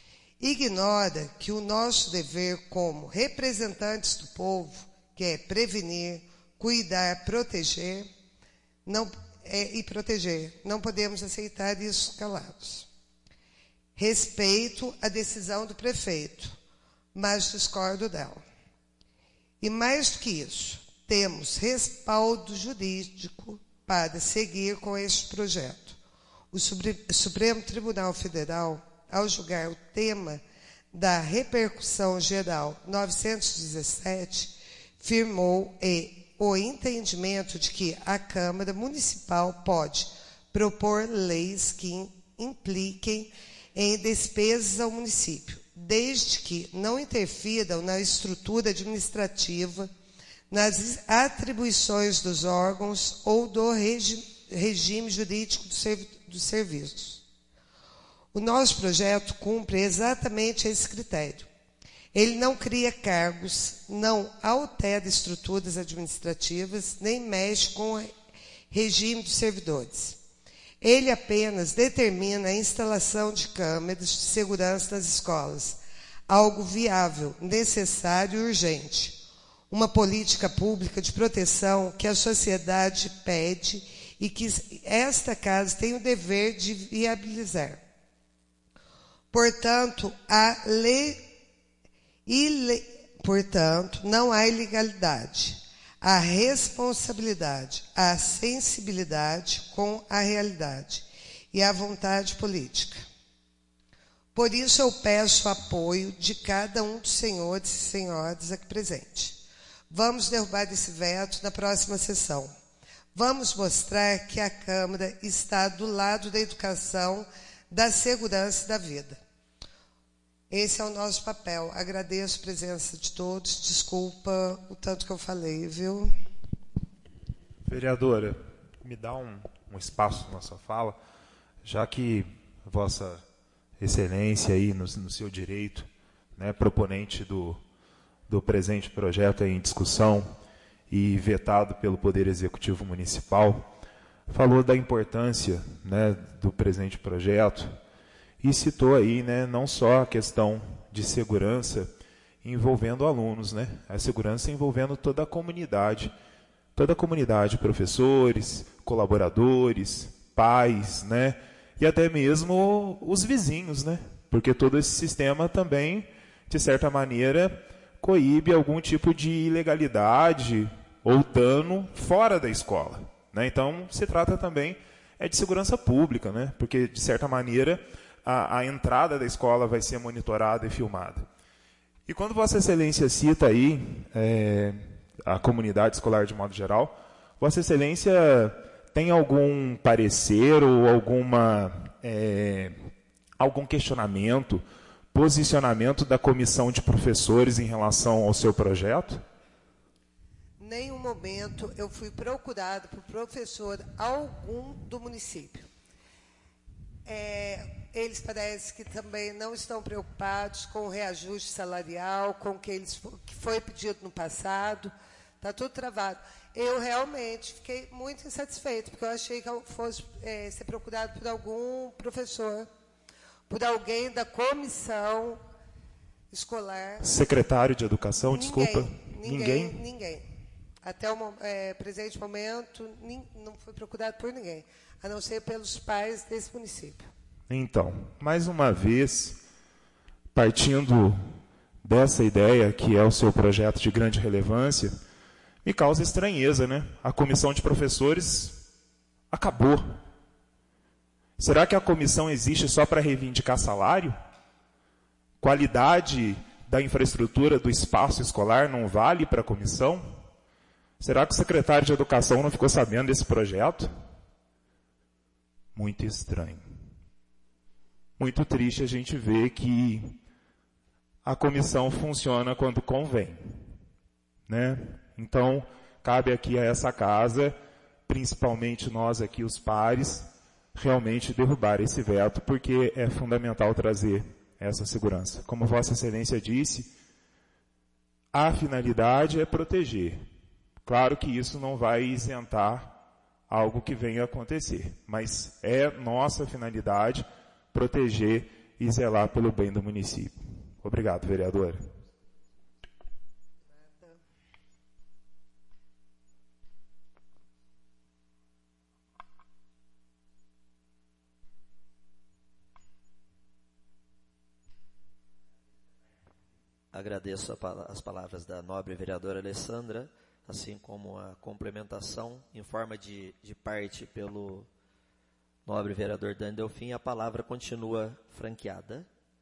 Ignora que o nosso dever como representantes do povo, que é prevenir, cuidar, proteger, não, é, e proteger, não podemos aceitar isso calados. Respeito a decisão do prefeito, mas discordo dela. E mais do que isso, temos respaldo jurídico para seguir com este projeto. O Supremo Tribunal Federal, ao julgar o tema da repercussão geral novecentos e dezessete, firmou e o entendimento de que a Câmara Municipal pode propor leis que impliquem em despesas ao município, desde que não interfiram na estrutura administrativa, nas atribuições dos órgãos ou do regi regime jurídico do servi dos serviços. O nosso projeto cumpre exatamente esse critério. Ele não cria cargos, não altera estruturas administrativas, nem mexe com o regime dos servidores. Ele apenas determina a instalação de câmeras de segurança nas escolas, algo viável, necessário e urgente. Uma política pública de proteção que a sociedade pede e que esta casa tem o dever de viabilizar. Portanto, a lei, ile, portanto, não há ilegalidade. Há responsabilidade, há sensibilidade com a realidade e a vontade política. Por isso eu peço o apoio de cada um dos senhores e senhoras aqui presentes. Vamos derrubar esse veto na próxima sessão. Vamos mostrar que a Câmara está do lado da educação, da segurança e da vida. Esse é o nosso papel. Agradeço a presença de todos. Desculpa o tanto que eu falei, viu? Vereadora, me dá um, um espaço na sua fala, já que Vossa Excelência aí no, no seu direito, né, proponente do do presente projeto em discussão e vetado pelo Poder Executivo Municipal, falou da importância, né, do presente projeto e citou aí, né, não só a questão de segurança envolvendo alunos, né, a segurança envolvendo toda a comunidade, toda a comunidade, professores, colaboradores, pais, né, e até mesmo os vizinhos, né, porque todo esse sistema também, de certa maneira, coíbe algum tipo de ilegalidade ou dano fora da escola, né? Então, se trata também é de segurança pública, né? Porque, de certa maneira, a, a entrada da escola vai ser monitorada e filmada. E quando Vossa Excelência cita aí é, a comunidade escolar de modo geral, Vossa Excelência tem algum parecer ou alguma, é, algum questionamento, posicionamento da comissão de professores em relação ao seu projeto? Nenhum momento eu fui procurado por professor algum do município. É, eles parecem que também não estão preocupados com o reajuste salarial, com o que, eles, que foi pedido no passado. Está tudo travado. eu realmente fiquei muito insatisfeita, porque eu achei que eu fosse é, ser procurado por algum professor, por alguém da comissão escolar. Secretário de Educação, ninguém, desculpa. Ninguém? Ninguém. Ninguém. Até o é, presente momento, nin, não foi procurado por ninguém, a não ser pelos pais desse município. Então, mais uma vez, partindo dessa ideia, que é o seu projeto de grande relevância, me causa estranheza, né? A comissão de professores acabou. Será que a comissão existe só para reivindicar salário? Qualidade da infraestrutura do espaço escolar não vale para a comissão? Será que o secretário de Educação não ficou sabendo desse projeto? Muito estranho. Muito triste a gente ver que a comissão funciona quando convém, né? Então, cabe aqui a essa casa, principalmente nós aqui, os pares, realmente derrubar esse veto, porque é fundamental trazer essa segurança. Como Vossa Excelência disse, a finalidade é proteger. Claro que isso não vai isentar algo que venha a acontecer, mas é nossa finalidade proteger e zelar pelo bem do município. Obrigado, vereadora. Agradeço as palavras da nobre vereadora Alessandra, assim como a complementação em forma de, de parte pelo nobre vereador Dani Delfim. A palavra continua franqueada.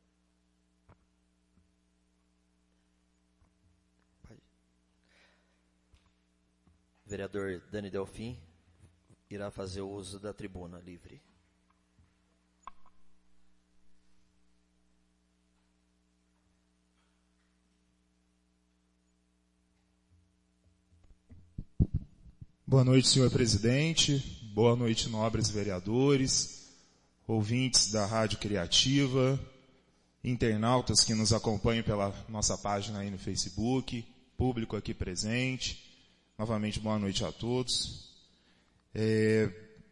Vereador Dani Delfim irá fazer o uso da tribuna livre. Boa noite, senhor presidente. Boa noite, nobres vereadores, ouvintes da Rádio Criativa, internautas que nos acompanham pela nossa página aí no Facebook, público aqui presente. Novamente, boa noite a todos. É,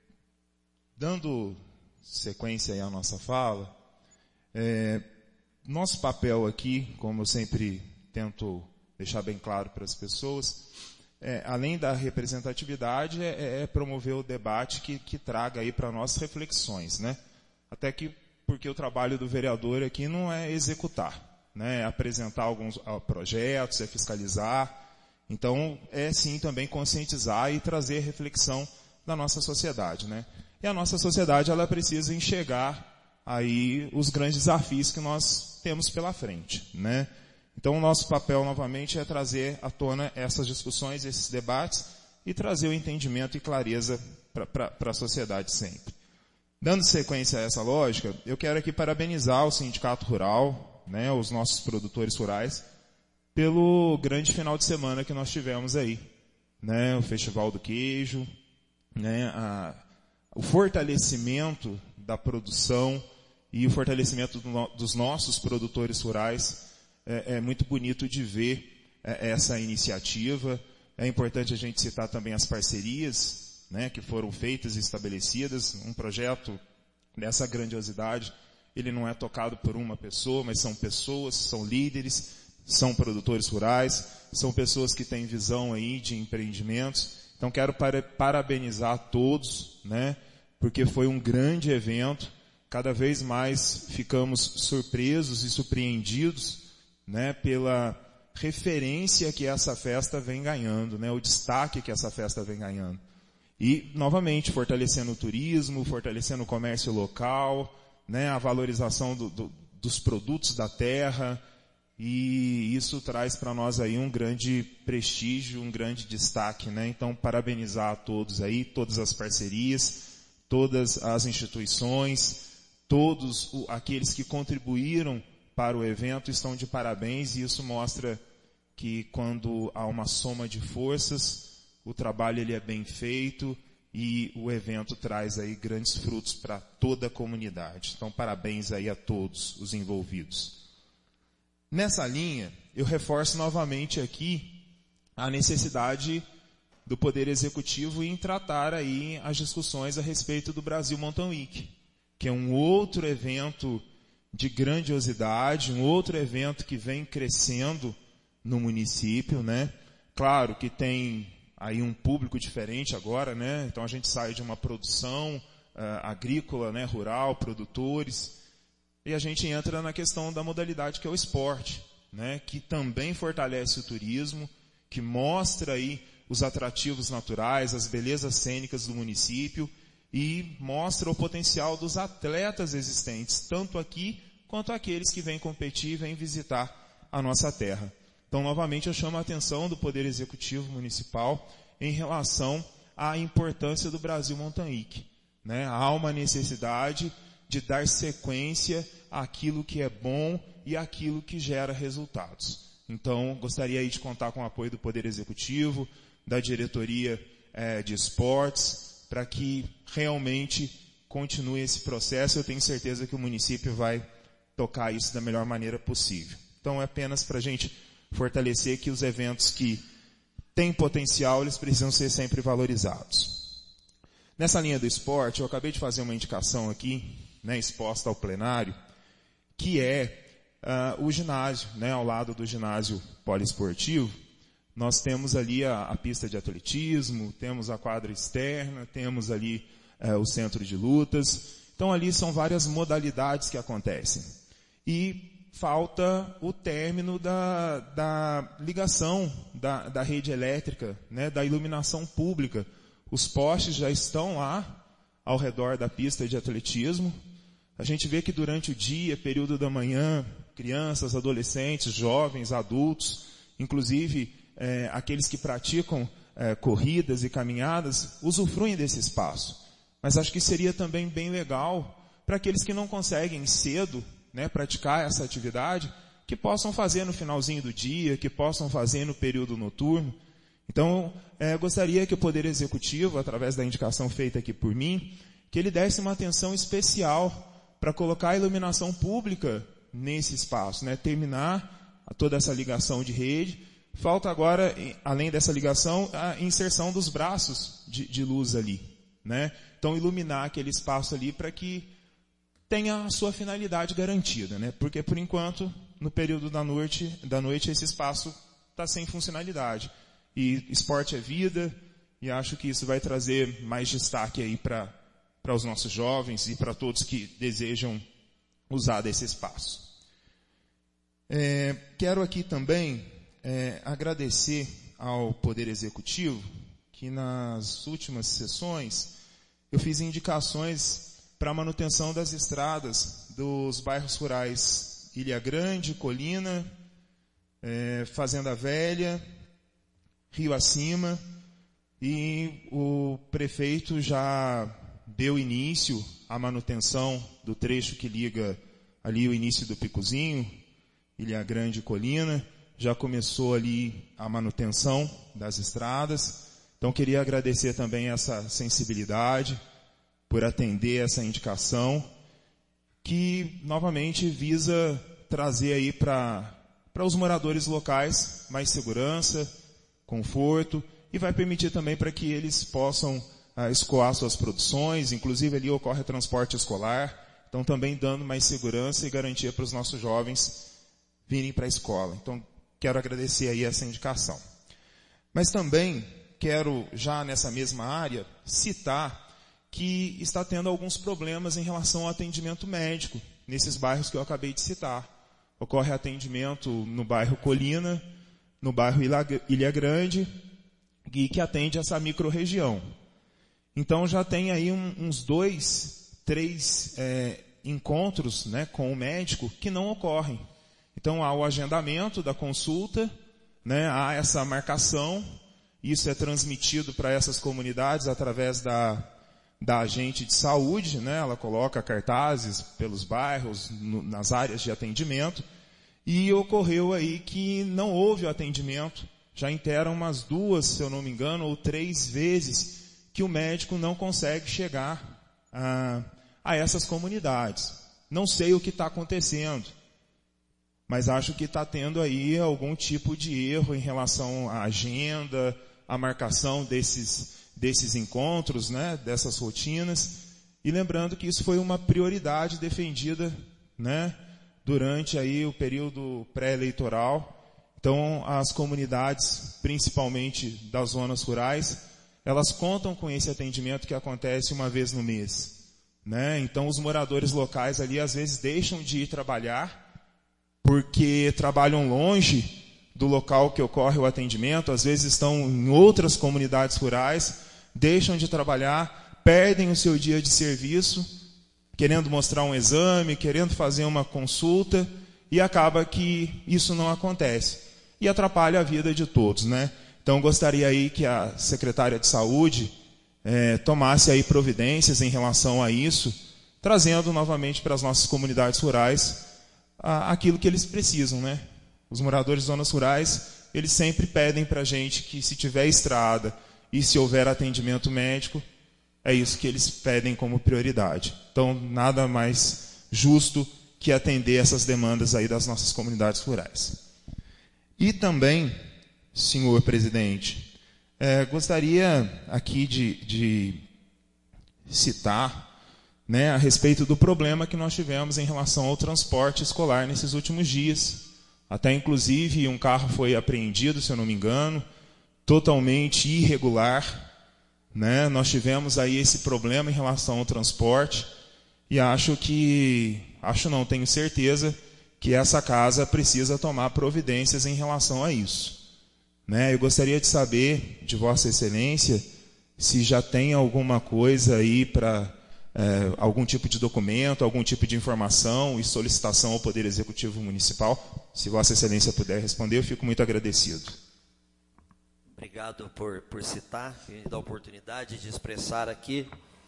dando sequência aí à nossa fala, é, nosso papel aqui, como eu sempre tento deixar bem claro para as pessoas, É, além da representatividade, é, é promover o debate que, que traga aí para nós reflexões, né? Até que, porque o trabalho do vereador aqui não é executar, né? É apresentar alguns projetos, é fiscalizar. Então, é sim também conscientizar e trazer reflexão da nossa sociedade, né? E a nossa sociedade, ela precisa enxergar aí os grandes desafios que nós temos pela frente, né? Então, o nosso papel, novamente, é trazer à tona essas discussões, esses debates, e trazer o entendimento e clareza para a sociedade sempre. Dando sequência a essa lógica, eu quero aqui parabenizar o Sindicato Rural, né, os nossos produtores rurais, pelo grande final de semana que nós tivemos aí, né, o Festival do Queijo, né, a, o fortalecimento da produção e o fortalecimento do no, dos nossos produtores rurais. É, é muito bonito de ver é, essa iniciativa. É importante a gente citar também as parcerias, né, que foram feitas e estabelecidas. Um projeto dessa grandiosidade, ele não é tocado por uma pessoa, mas são pessoas, são líderes, são produtores rurais, são pessoas que têm visão aí de empreendimentos. Então quero para, parabenizar a todos, né, porque foi um grande evento. Cada vez mais ficamos surpresos e surpreendidos, né, pela referência que essa festa vem ganhando, né, o destaque que essa festa vem ganhando. E, novamente, fortalecendo o turismo, fortalecendo o comércio local, né, a valorização do, do, dos produtos da terra, e isso traz para nós aí um grande prestígio, um grande destaque, né. Então, parabenizar a todos aí, todas as parcerias, todas as instituições, todos aqueles que contribuíram para o evento estão de parabéns, e isso mostra que quando há uma soma de forças, o trabalho ele é bem feito e o evento traz aí grandes frutos para toda a comunidade. Então, parabéns aí a todos os envolvidos. Nessa linha, eu reforço novamente aqui a necessidade do Poder Executivo em tratar aí as discussões a respeito do Brasil Mountain Week, que é um outro evento de grandiosidade, um outro evento que vem crescendo no município, né? Claro que tem aí um público diferente agora, né? Então a gente sai de uma produção uh, agrícola, né, rural, produtores, e a gente entra na questão da modalidade que é o esporte, né? Que também fortalece o turismo, que mostra aí os atrativos naturais, as belezas cênicas do município e mostra o potencial dos atletas existentes, tanto aqui quanto aqueles que vêm competir e vêm visitar a nossa terra. Então, novamente, eu chamo a atenção do Poder Executivo Municipal em relação à importância do Brasil Mountain Week, né? Há uma necessidade de dar sequência àquilo que é bom e àquilo que gera resultados. Então, gostaria aí de contar com o apoio do Poder Executivo, da diretoria eh, de esportes, para que realmente continue esse processo. Eu tenho certeza que o município vai tocar isso da melhor maneira possível. Então, é apenas para a gente fortalecer que os eventos que têm potencial, eles precisam ser sempre valorizados. Nessa linha do esporte, eu acabei de fazer uma indicação aqui, né, exposta ao plenário, que é uh, o ginásio, né, ao lado do ginásio poliesportivo. Nós temos ali a, a pista de atletismo, temos a quadra externa, temos ali uh, o centro de lutas. Então ali são várias modalidades que acontecem. E falta o término da, da ligação da, da rede elétrica, né, da iluminação pública. Os postes já estão lá ao redor da pista de atletismo. A gente vê que durante o dia, período da manhã, crianças, adolescentes, jovens, adultos, inclusive é, aqueles que praticam é, corridas e caminhadas, usufruem desse espaço. Mas acho que seria também bem legal para aqueles que não conseguem cedo, né, praticar essa atividade, que possam fazer no finalzinho do dia, que possam fazer no período noturno. Então, é, gostaria que o Poder Executivo, através da indicação feita aqui por mim, que ele desse uma atenção especial para colocar a iluminação pública nesse espaço, né? Terminar toda essa ligação de rede. Falta agora, além dessa ligação, a inserção dos braços de, de luz ali, né? Então, iluminar aquele espaço ali para que tenha a sua finalidade garantida, né? Porque, por enquanto, no período da noite, da noite esse espaço está sem funcionalidade. E esporte é vida, e acho que isso vai trazer mais destaque aí para para os nossos jovens e para todos que desejam usar desse espaço. É, quero aqui também é, agradecer ao Poder Executivo, que nas últimas sessões eu fiz indicações para a manutenção das estradas dos bairros rurais Ilha Grande, Colina, é, Fazenda Velha, Rio Acima, e o prefeito já deu início à manutenção do trecho que liga ali o início do Picozinho, Ilha Grande e Colina. Já começou ali a manutenção das estradas. Então, queria agradecer também essa sensibilidade por atender essa indicação, que novamente visa trazer aí para para os moradores locais mais segurança, conforto, e vai permitir também para que eles possam a escoar suas produções, inclusive ali ocorre transporte escolar, então também dando mais segurança e garantia para os nossos jovens virem para a escola. Então, quero agradecer aí essa indicação. Mas também quero, já nessa mesma área, citar que está tendo alguns problemas em relação ao atendimento médico nesses bairros que eu acabei de citar. Ocorre atendimento no bairro Colina, no bairro Ilha Grande, e que atende essa micro-região. Então já tem aí um, uns dois, três é, encontros, né, com o médico que não ocorrem. Então há o agendamento da consulta, né, há essa marcação, isso é transmitido para essas comunidades através da, da agente de saúde, né, ela coloca cartazes pelos bairros, no, nas áreas de atendimento, e ocorreu aí que não houve o atendimento, já interam umas duas, se eu não me engano, ou três vezes que o médico não consegue chegar a, a essas comunidades. Não sei o que está acontecendo, mas acho que está tendo aí algum tipo de erro em relação à agenda, a marcação desses, desses encontros, né, dessas rotinas, e lembrando que isso foi uma prioridade defendida, né, durante aí o período pré-eleitoral. Então, as comunidades, principalmente das zonas rurais, elas contam com esse atendimento que acontece uma vez no mês, né? Então, os moradores locais ali, às vezes, deixam de ir trabalhar porque trabalham longe do local que ocorre o atendimento, às vezes estão em outras comunidades rurais, deixam de trabalhar, perdem o seu dia de serviço, querendo mostrar um exame, querendo fazer uma consulta, e acaba que isso não acontece. E atrapalha a vida de todos, né? Então, gostaria aí que a secretária de Saúde eh, tomasse aí providências em relação a isso, trazendo novamente para as nossas comunidades rurais a, aquilo que eles precisam, né? Os moradores de zonas rurais, eles sempre pedem para a gente que, se tiver estrada e se houver atendimento médico, é isso que eles pedem como prioridade. Então, nada mais justo que atender essas demandas aí das nossas comunidades rurais. E também, senhor presidente, é, gostaria aqui de, de citar, né, a respeito do problema que nós tivemos em relação ao transporte escolar nesses últimos dias. Até, inclusive, um carro foi apreendido, se eu não me engano, totalmente irregular, né? Nós tivemos aí esse problema em relação ao transporte, e acho que, acho não, tenho certeza que essa casa precisa tomar providências em relação a isso, né? Eu gostaria de saber de Vossa Excelência se já tem alguma coisa aí para é, algum tipo de documento, algum tipo de informação e solicitação ao Poder Executivo Municipal. Se Vossa Excelência puder responder, eu fico muito agradecido. Obrigado por, por citar e dar a oportunidade de expressar aqui,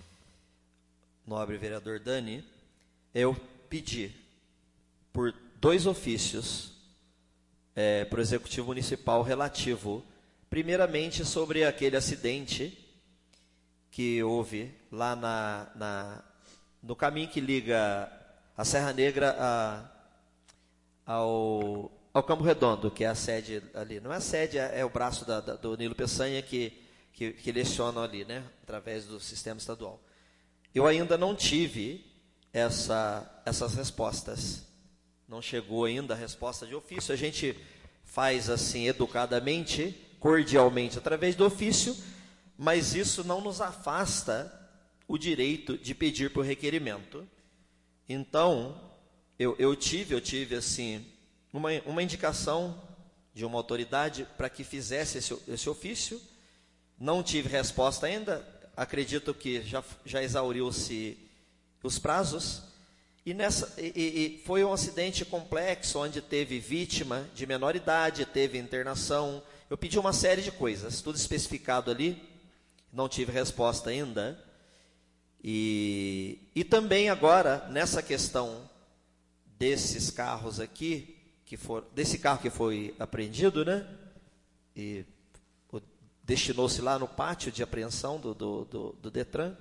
nobre vereador Dani. Eu pedi por dois ofícios é, para o Executivo Municipal relativo, primeiramente, sobre aquele acidente que houve lá na, na, no caminho que liga a Serra Negra a, ao... ao Campo Redondo, que é a sede ali. Não é a sede, é, é o braço da, da, do Nilo Peçanha que, que, que leciona ali, né, através do sistema estadual. Eu ainda não tive essa, essas respostas. Não chegou ainda a resposta de ofício. A gente faz assim, educadamente, cordialmente, através do ofício, mas isso não nos afasta o direito de pedir por requerimento. Então, eu, eu tive, eu tive assim... Uma, uma indicação de uma autoridade para que fizesse esse, esse ofício. Não tive resposta ainda, acredito que já, já exauriu-se os prazos, e, nessa, e, e foi um acidente complexo, onde teve vítima de menor idade, teve internação. Eu pedi uma série de coisas, tudo especificado ali, não tive resposta ainda. E, e também agora, nessa questão desses carros aqui, que for, desse carro que foi apreendido, né? E destinou-se lá no pátio de apreensão do, do, do, do Detran.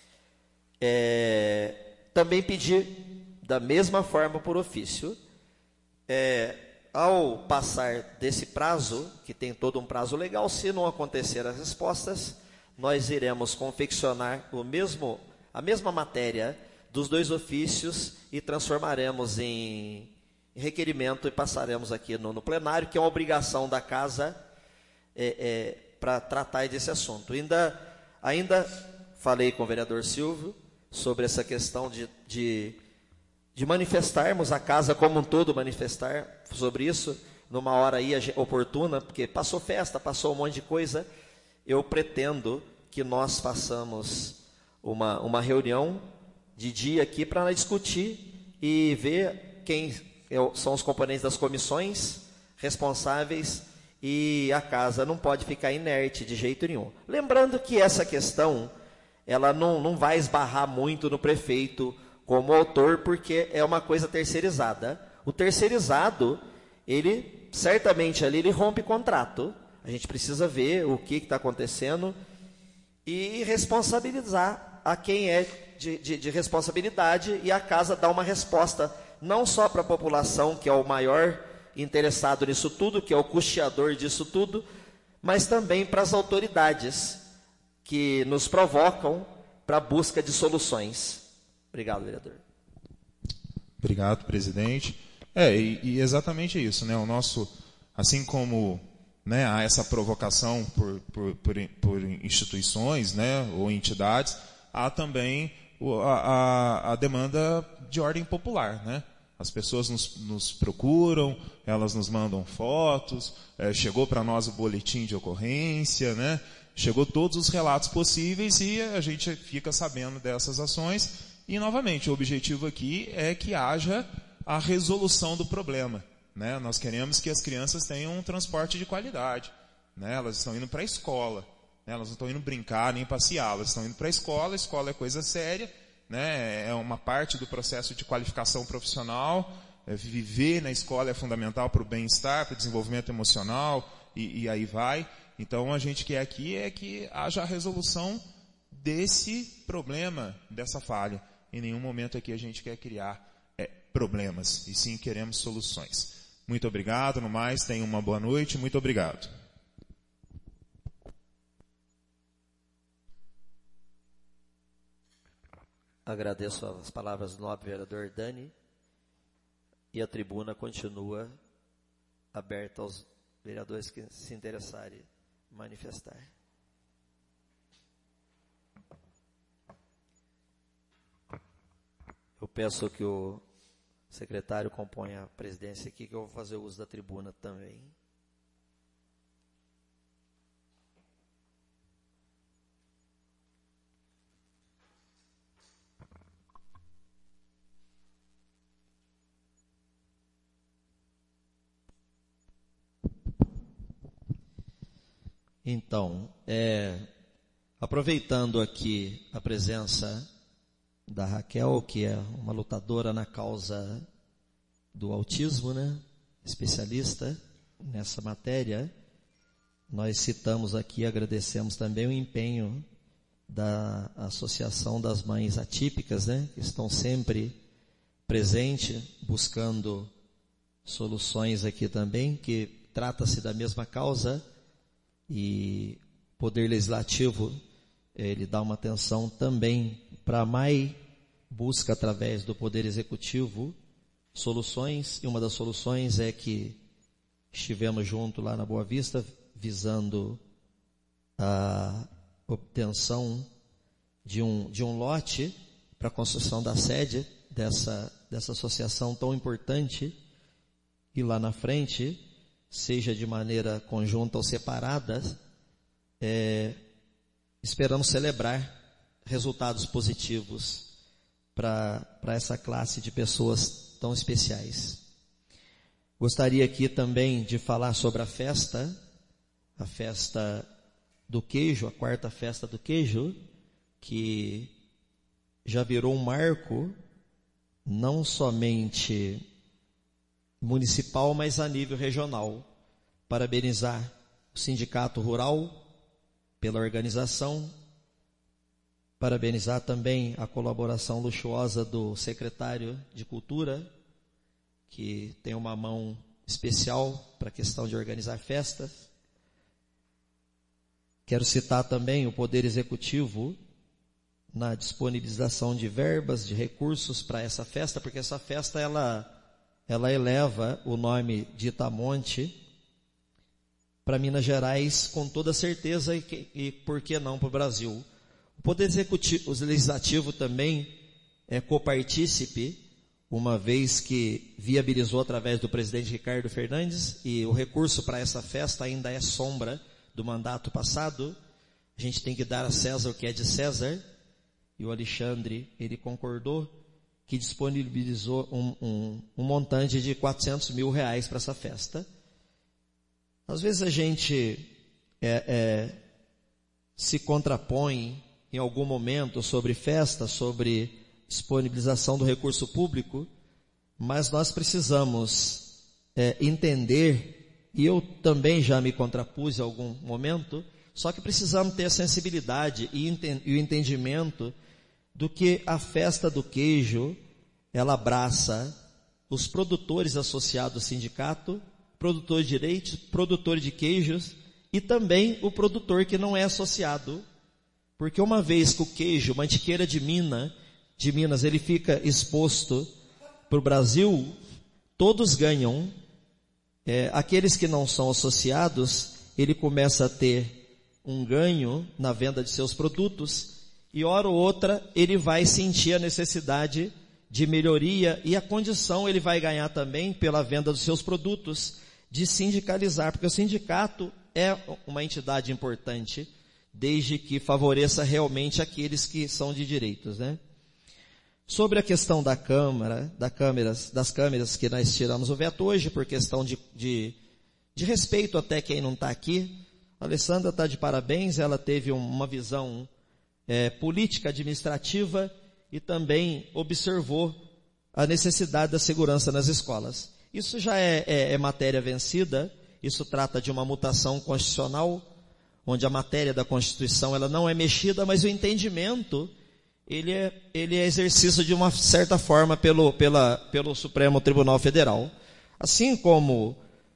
É, também pedi, da mesma forma, por ofício, é, ao passar desse prazo, que tem todo um prazo legal, se não acontecer as respostas, nós iremos confeccionar o mesmo, a mesma matéria dos dois ofícios e transformaremos em requerimento e passaremos aqui no, no plenário, que é uma obrigação da casa é, é, para tratar desse assunto. Ainda, ainda falei com o vereador Silvio sobre essa questão de, de, de manifestarmos, a casa como um todo manifestar sobre isso, numa hora aí oportuna, porque passou festa, passou um monte de coisa. Eu pretendo que nós façamos uma, uma reunião de dia aqui para discutir e ver quem são os componentes das comissões responsáveis, e a casa não pode ficar inerte de jeito nenhum. Lembrando que essa questão, ela não, não vai esbarrar muito no prefeito como autor, porque é uma coisa terceirizada. O terceirizado, ele certamente ali ele rompe contrato. A gente precisa ver o que está acontecendo e responsabilizar a quem é de, de, de responsabilidade, e a casa dá uma resposta não só para a população, que é o maior interessado nisso tudo, que é o custeador disso tudo, mas também para as autoridades que nos provocam para a busca de soluções. Obrigado, vereador. Obrigado, presidente. É, e, e exatamente isso, né? O nosso, assim como, né, há essa provocação por, por, por, por instituições, né, ou entidades, há também a, a, a demanda de ordem popular, né? As pessoas nos, nos procuram, elas nos mandam fotos, é, chegou para nós o boletim de ocorrência, né? Chegou todos os relatos possíveis e a gente fica sabendo dessas ações. E, novamente, o objetivo aqui é que haja a resolução do problema, né? Nós queremos que as crianças tenham um transporte de qualidade, né? Elas estão indo para a escola, né? Elas não estão indo brincar nem passear, elas estão indo para a escola, a escola é coisa séria, né? É uma parte do processo de qualificação profissional, é, viver na escola é fundamental para o bem-estar, para o desenvolvimento emocional, e, e aí vai. Então, a gente quer aqui é que haja a resolução desse problema, dessa falha. Em nenhum momento aqui a gente quer criar é, problemas, e sim queremos soluções. Muito obrigado, no mais, tenham uma boa noite, muito obrigado. Agradeço as palavras do nobre vereador Dani, e a tribuna continua aberta aos vereadores que se interessarem em manifestar. Eu peço que o secretário componha a presidência aqui, que eu vou fazer uso da tribuna também. Então, é, aproveitando aqui a presença da Raquel, que é uma lutadora na causa do autismo, né? Especialista nessa matéria, nós citamos aqui, agradecemos também o empenho da Associação das Mães Atípicas, né? Que estão sempre presentes, buscando soluções aqui também, que trata-se da mesma causa, e o Poder Legislativo, ele dá uma atenção também para a M A I, busca através do Poder Executivo soluções, e uma das soluções é que estivemos junto lá na Boa Vista, visando a obtenção de um, de um lote para a construção da sede dessa, dessa associação tão importante, e lá na frente, seja de maneira conjunta ou separada, é, esperamos celebrar resultados positivos para essa classe de pessoas tão especiais. Gostaria aqui também de falar sobre a festa, a festa do queijo, a quarta festa do queijo, que já virou um marco, não somente municipal, mas a nível regional. Parabenizar o Sindicato Rural pela organização, parabenizar também a colaboração luxuosa do secretário de Cultura, que tem uma mão especial para a questão de organizar festas. Quero citar também o Poder Executivo na disponibilização de verbas, de recursos para essa festa, porque essa festa ela ela eleva o nome de Itamonte para Minas Gerais com toda certeza, e, que, e por que não para o Brasil. O Poder Executivo, o Legislativo também é copartícipe, uma vez que viabilizou através do presidente Ricardo Fernandes, e o recurso para essa festa ainda é sombra do mandato passado. A gente tem que dar a César o que é de César, e o Alexandre, ele concordou, que disponibilizou um, um, um montante de quatrocentos mil reais para essa festa. Às vezes a gente é, é, se contrapõe em algum momento sobre festa, sobre disponibilização do recurso público, mas nós precisamos é, entender, e eu também já me contrapus em algum momento, só que precisamos ter a sensibilidade e, enten- e o entendimento do que a festa do queijo, ela abraça os produtores associados ao sindicato, produtores de leite, produtores de queijos e também o produtor que não é associado, porque uma vez que o queijo, mantiqueira de Minas, de Minas, ele fica exposto para o Brasil, todos ganham. É, aqueles que não são associados, ele começa a ter um ganho na venda de seus produtos, e hora ou outra ele vai sentir a necessidade de melhoria, e a condição ele vai ganhar também pela venda dos seus produtos, de sindicalizar, porque o sindicato é uma entidade importante, desde que favoreça realmente aqueles que são de direitos, né? Sobre a questão da câmara, da câmeras, das câmeras que nós tiramos o veto hoje, por questão de, de, de respeito até quem não está aqui, a Alessandra está de parabéns, ela teve uma visão é, política, administrativa, e também observou a necessidade da segurança nas escolas. Isso já é, é, é matéria vencida, isso trata de uma mutação constitucional, onde a matéria da Constituição ela não é mexida, mas o entendimento ele é, ele é exercício de uma certa forma pelo, pela, pelo Supremo Tribunal Federal. Assim como,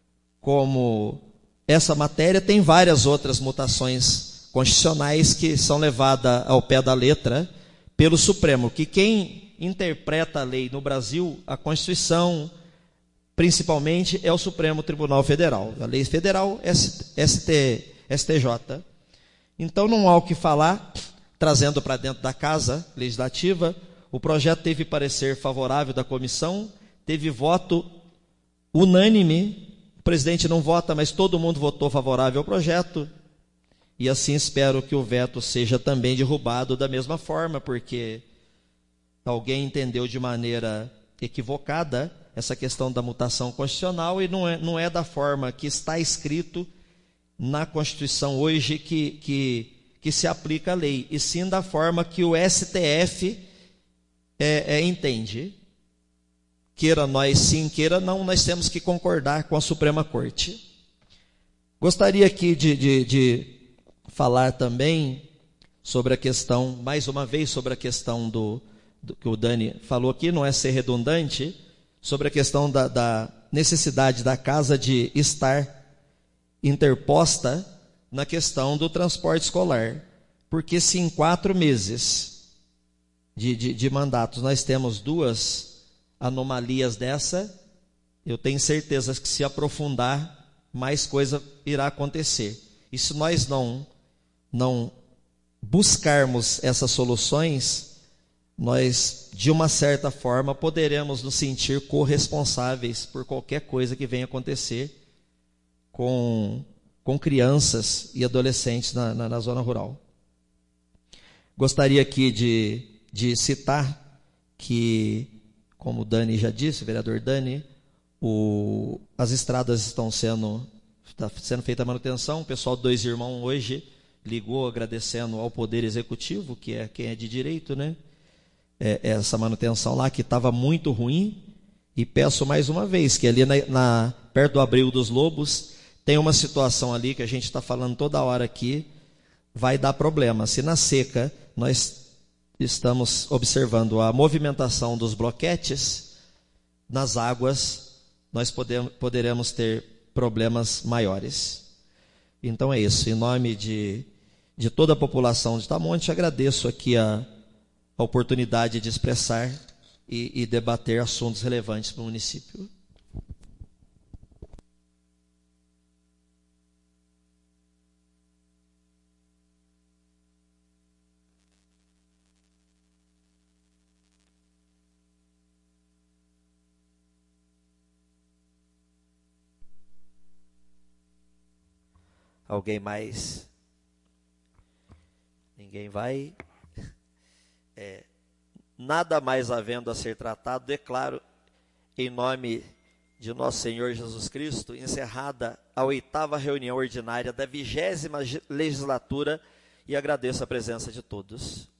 como essa matéria tem várias outras mutações constitucionais que são levadas ao pé da letra pelo Supremo, que quem interpreta a lei no Brasil, a Constituição, principalmente, é o Supremo Tribunal Federal. A lei federal, S T J. Então não há o que falar. Trazendo para dentro da Casa Legislativa, o projeto teve parecer favorável da comissão, teve voto unânime, o presidente não vota, mas todo mundo votou favorável ao projeto, e assim espero que o veto seja também derrubado da mesma forma, porque alguém entendeu de maneira equivocada essa questão da mutação constitucional, e não é, não é da forma que está escrito na Constituição hoje que... que que se aplica a lei, e sim da forma que o S T F é, é, entende. Queira nós sim, queira não, nós temos que concordar com a Suprema Corte. Gostaria aqui de, de, de falar também sobre a questão, mais uma vez, sobre a questão do, do que o Dani falou aqui, não é ser redundante, sobre a questão da, da necessidade da casa de estar interposta na questão do transporte escolar, porque se em quatro meses de, de, de mandatos nós temos duas anomalias dessa, eu tenho certeza que se aprofundar, mais coisa irá acontecer. E se nós não, não buscarmos essas soluções, nós, de uma certa forma, poderemos nos sentir corresponsáveis por qualquer coisa que venha acontecer com... com crianças e adolescentes na, na, na zona rural. Gostaria aqui de, de citar que, como o Dani já disse, o vereador Dani, o, as estradas estão sendo, está sendo feita a manutenção. O pessoal do Dois Irmãos hoje ligou agradecendo ao Poder Executivo, que é quem é de direito, né? É, essa manutenção lá que estava muito ruim, e peço mais uma vez que ali na, na, perto do Abril dos Lobos, tem uma situação ali que a gente está falando toda hora aqui, vai dar problema. Se na seca nós estamos observando a movimentação dos bloquetes, nas águas nós podemos, poderemos ter problemas maiores. Então é isso. Em nome de, de toda a população de Tamonte, agradeço aqui a, a oportunidade de expressar e, e debater assuntos relevantes para o município. Alguém mais? Ninguém vai? É, nada mais havendo a ser tratado, declaro, em nome de nosso Senhor Jesus Cristo, encerrada a oitava reunião ordinária da vigésima legislatura, e agradeço a presença de todos.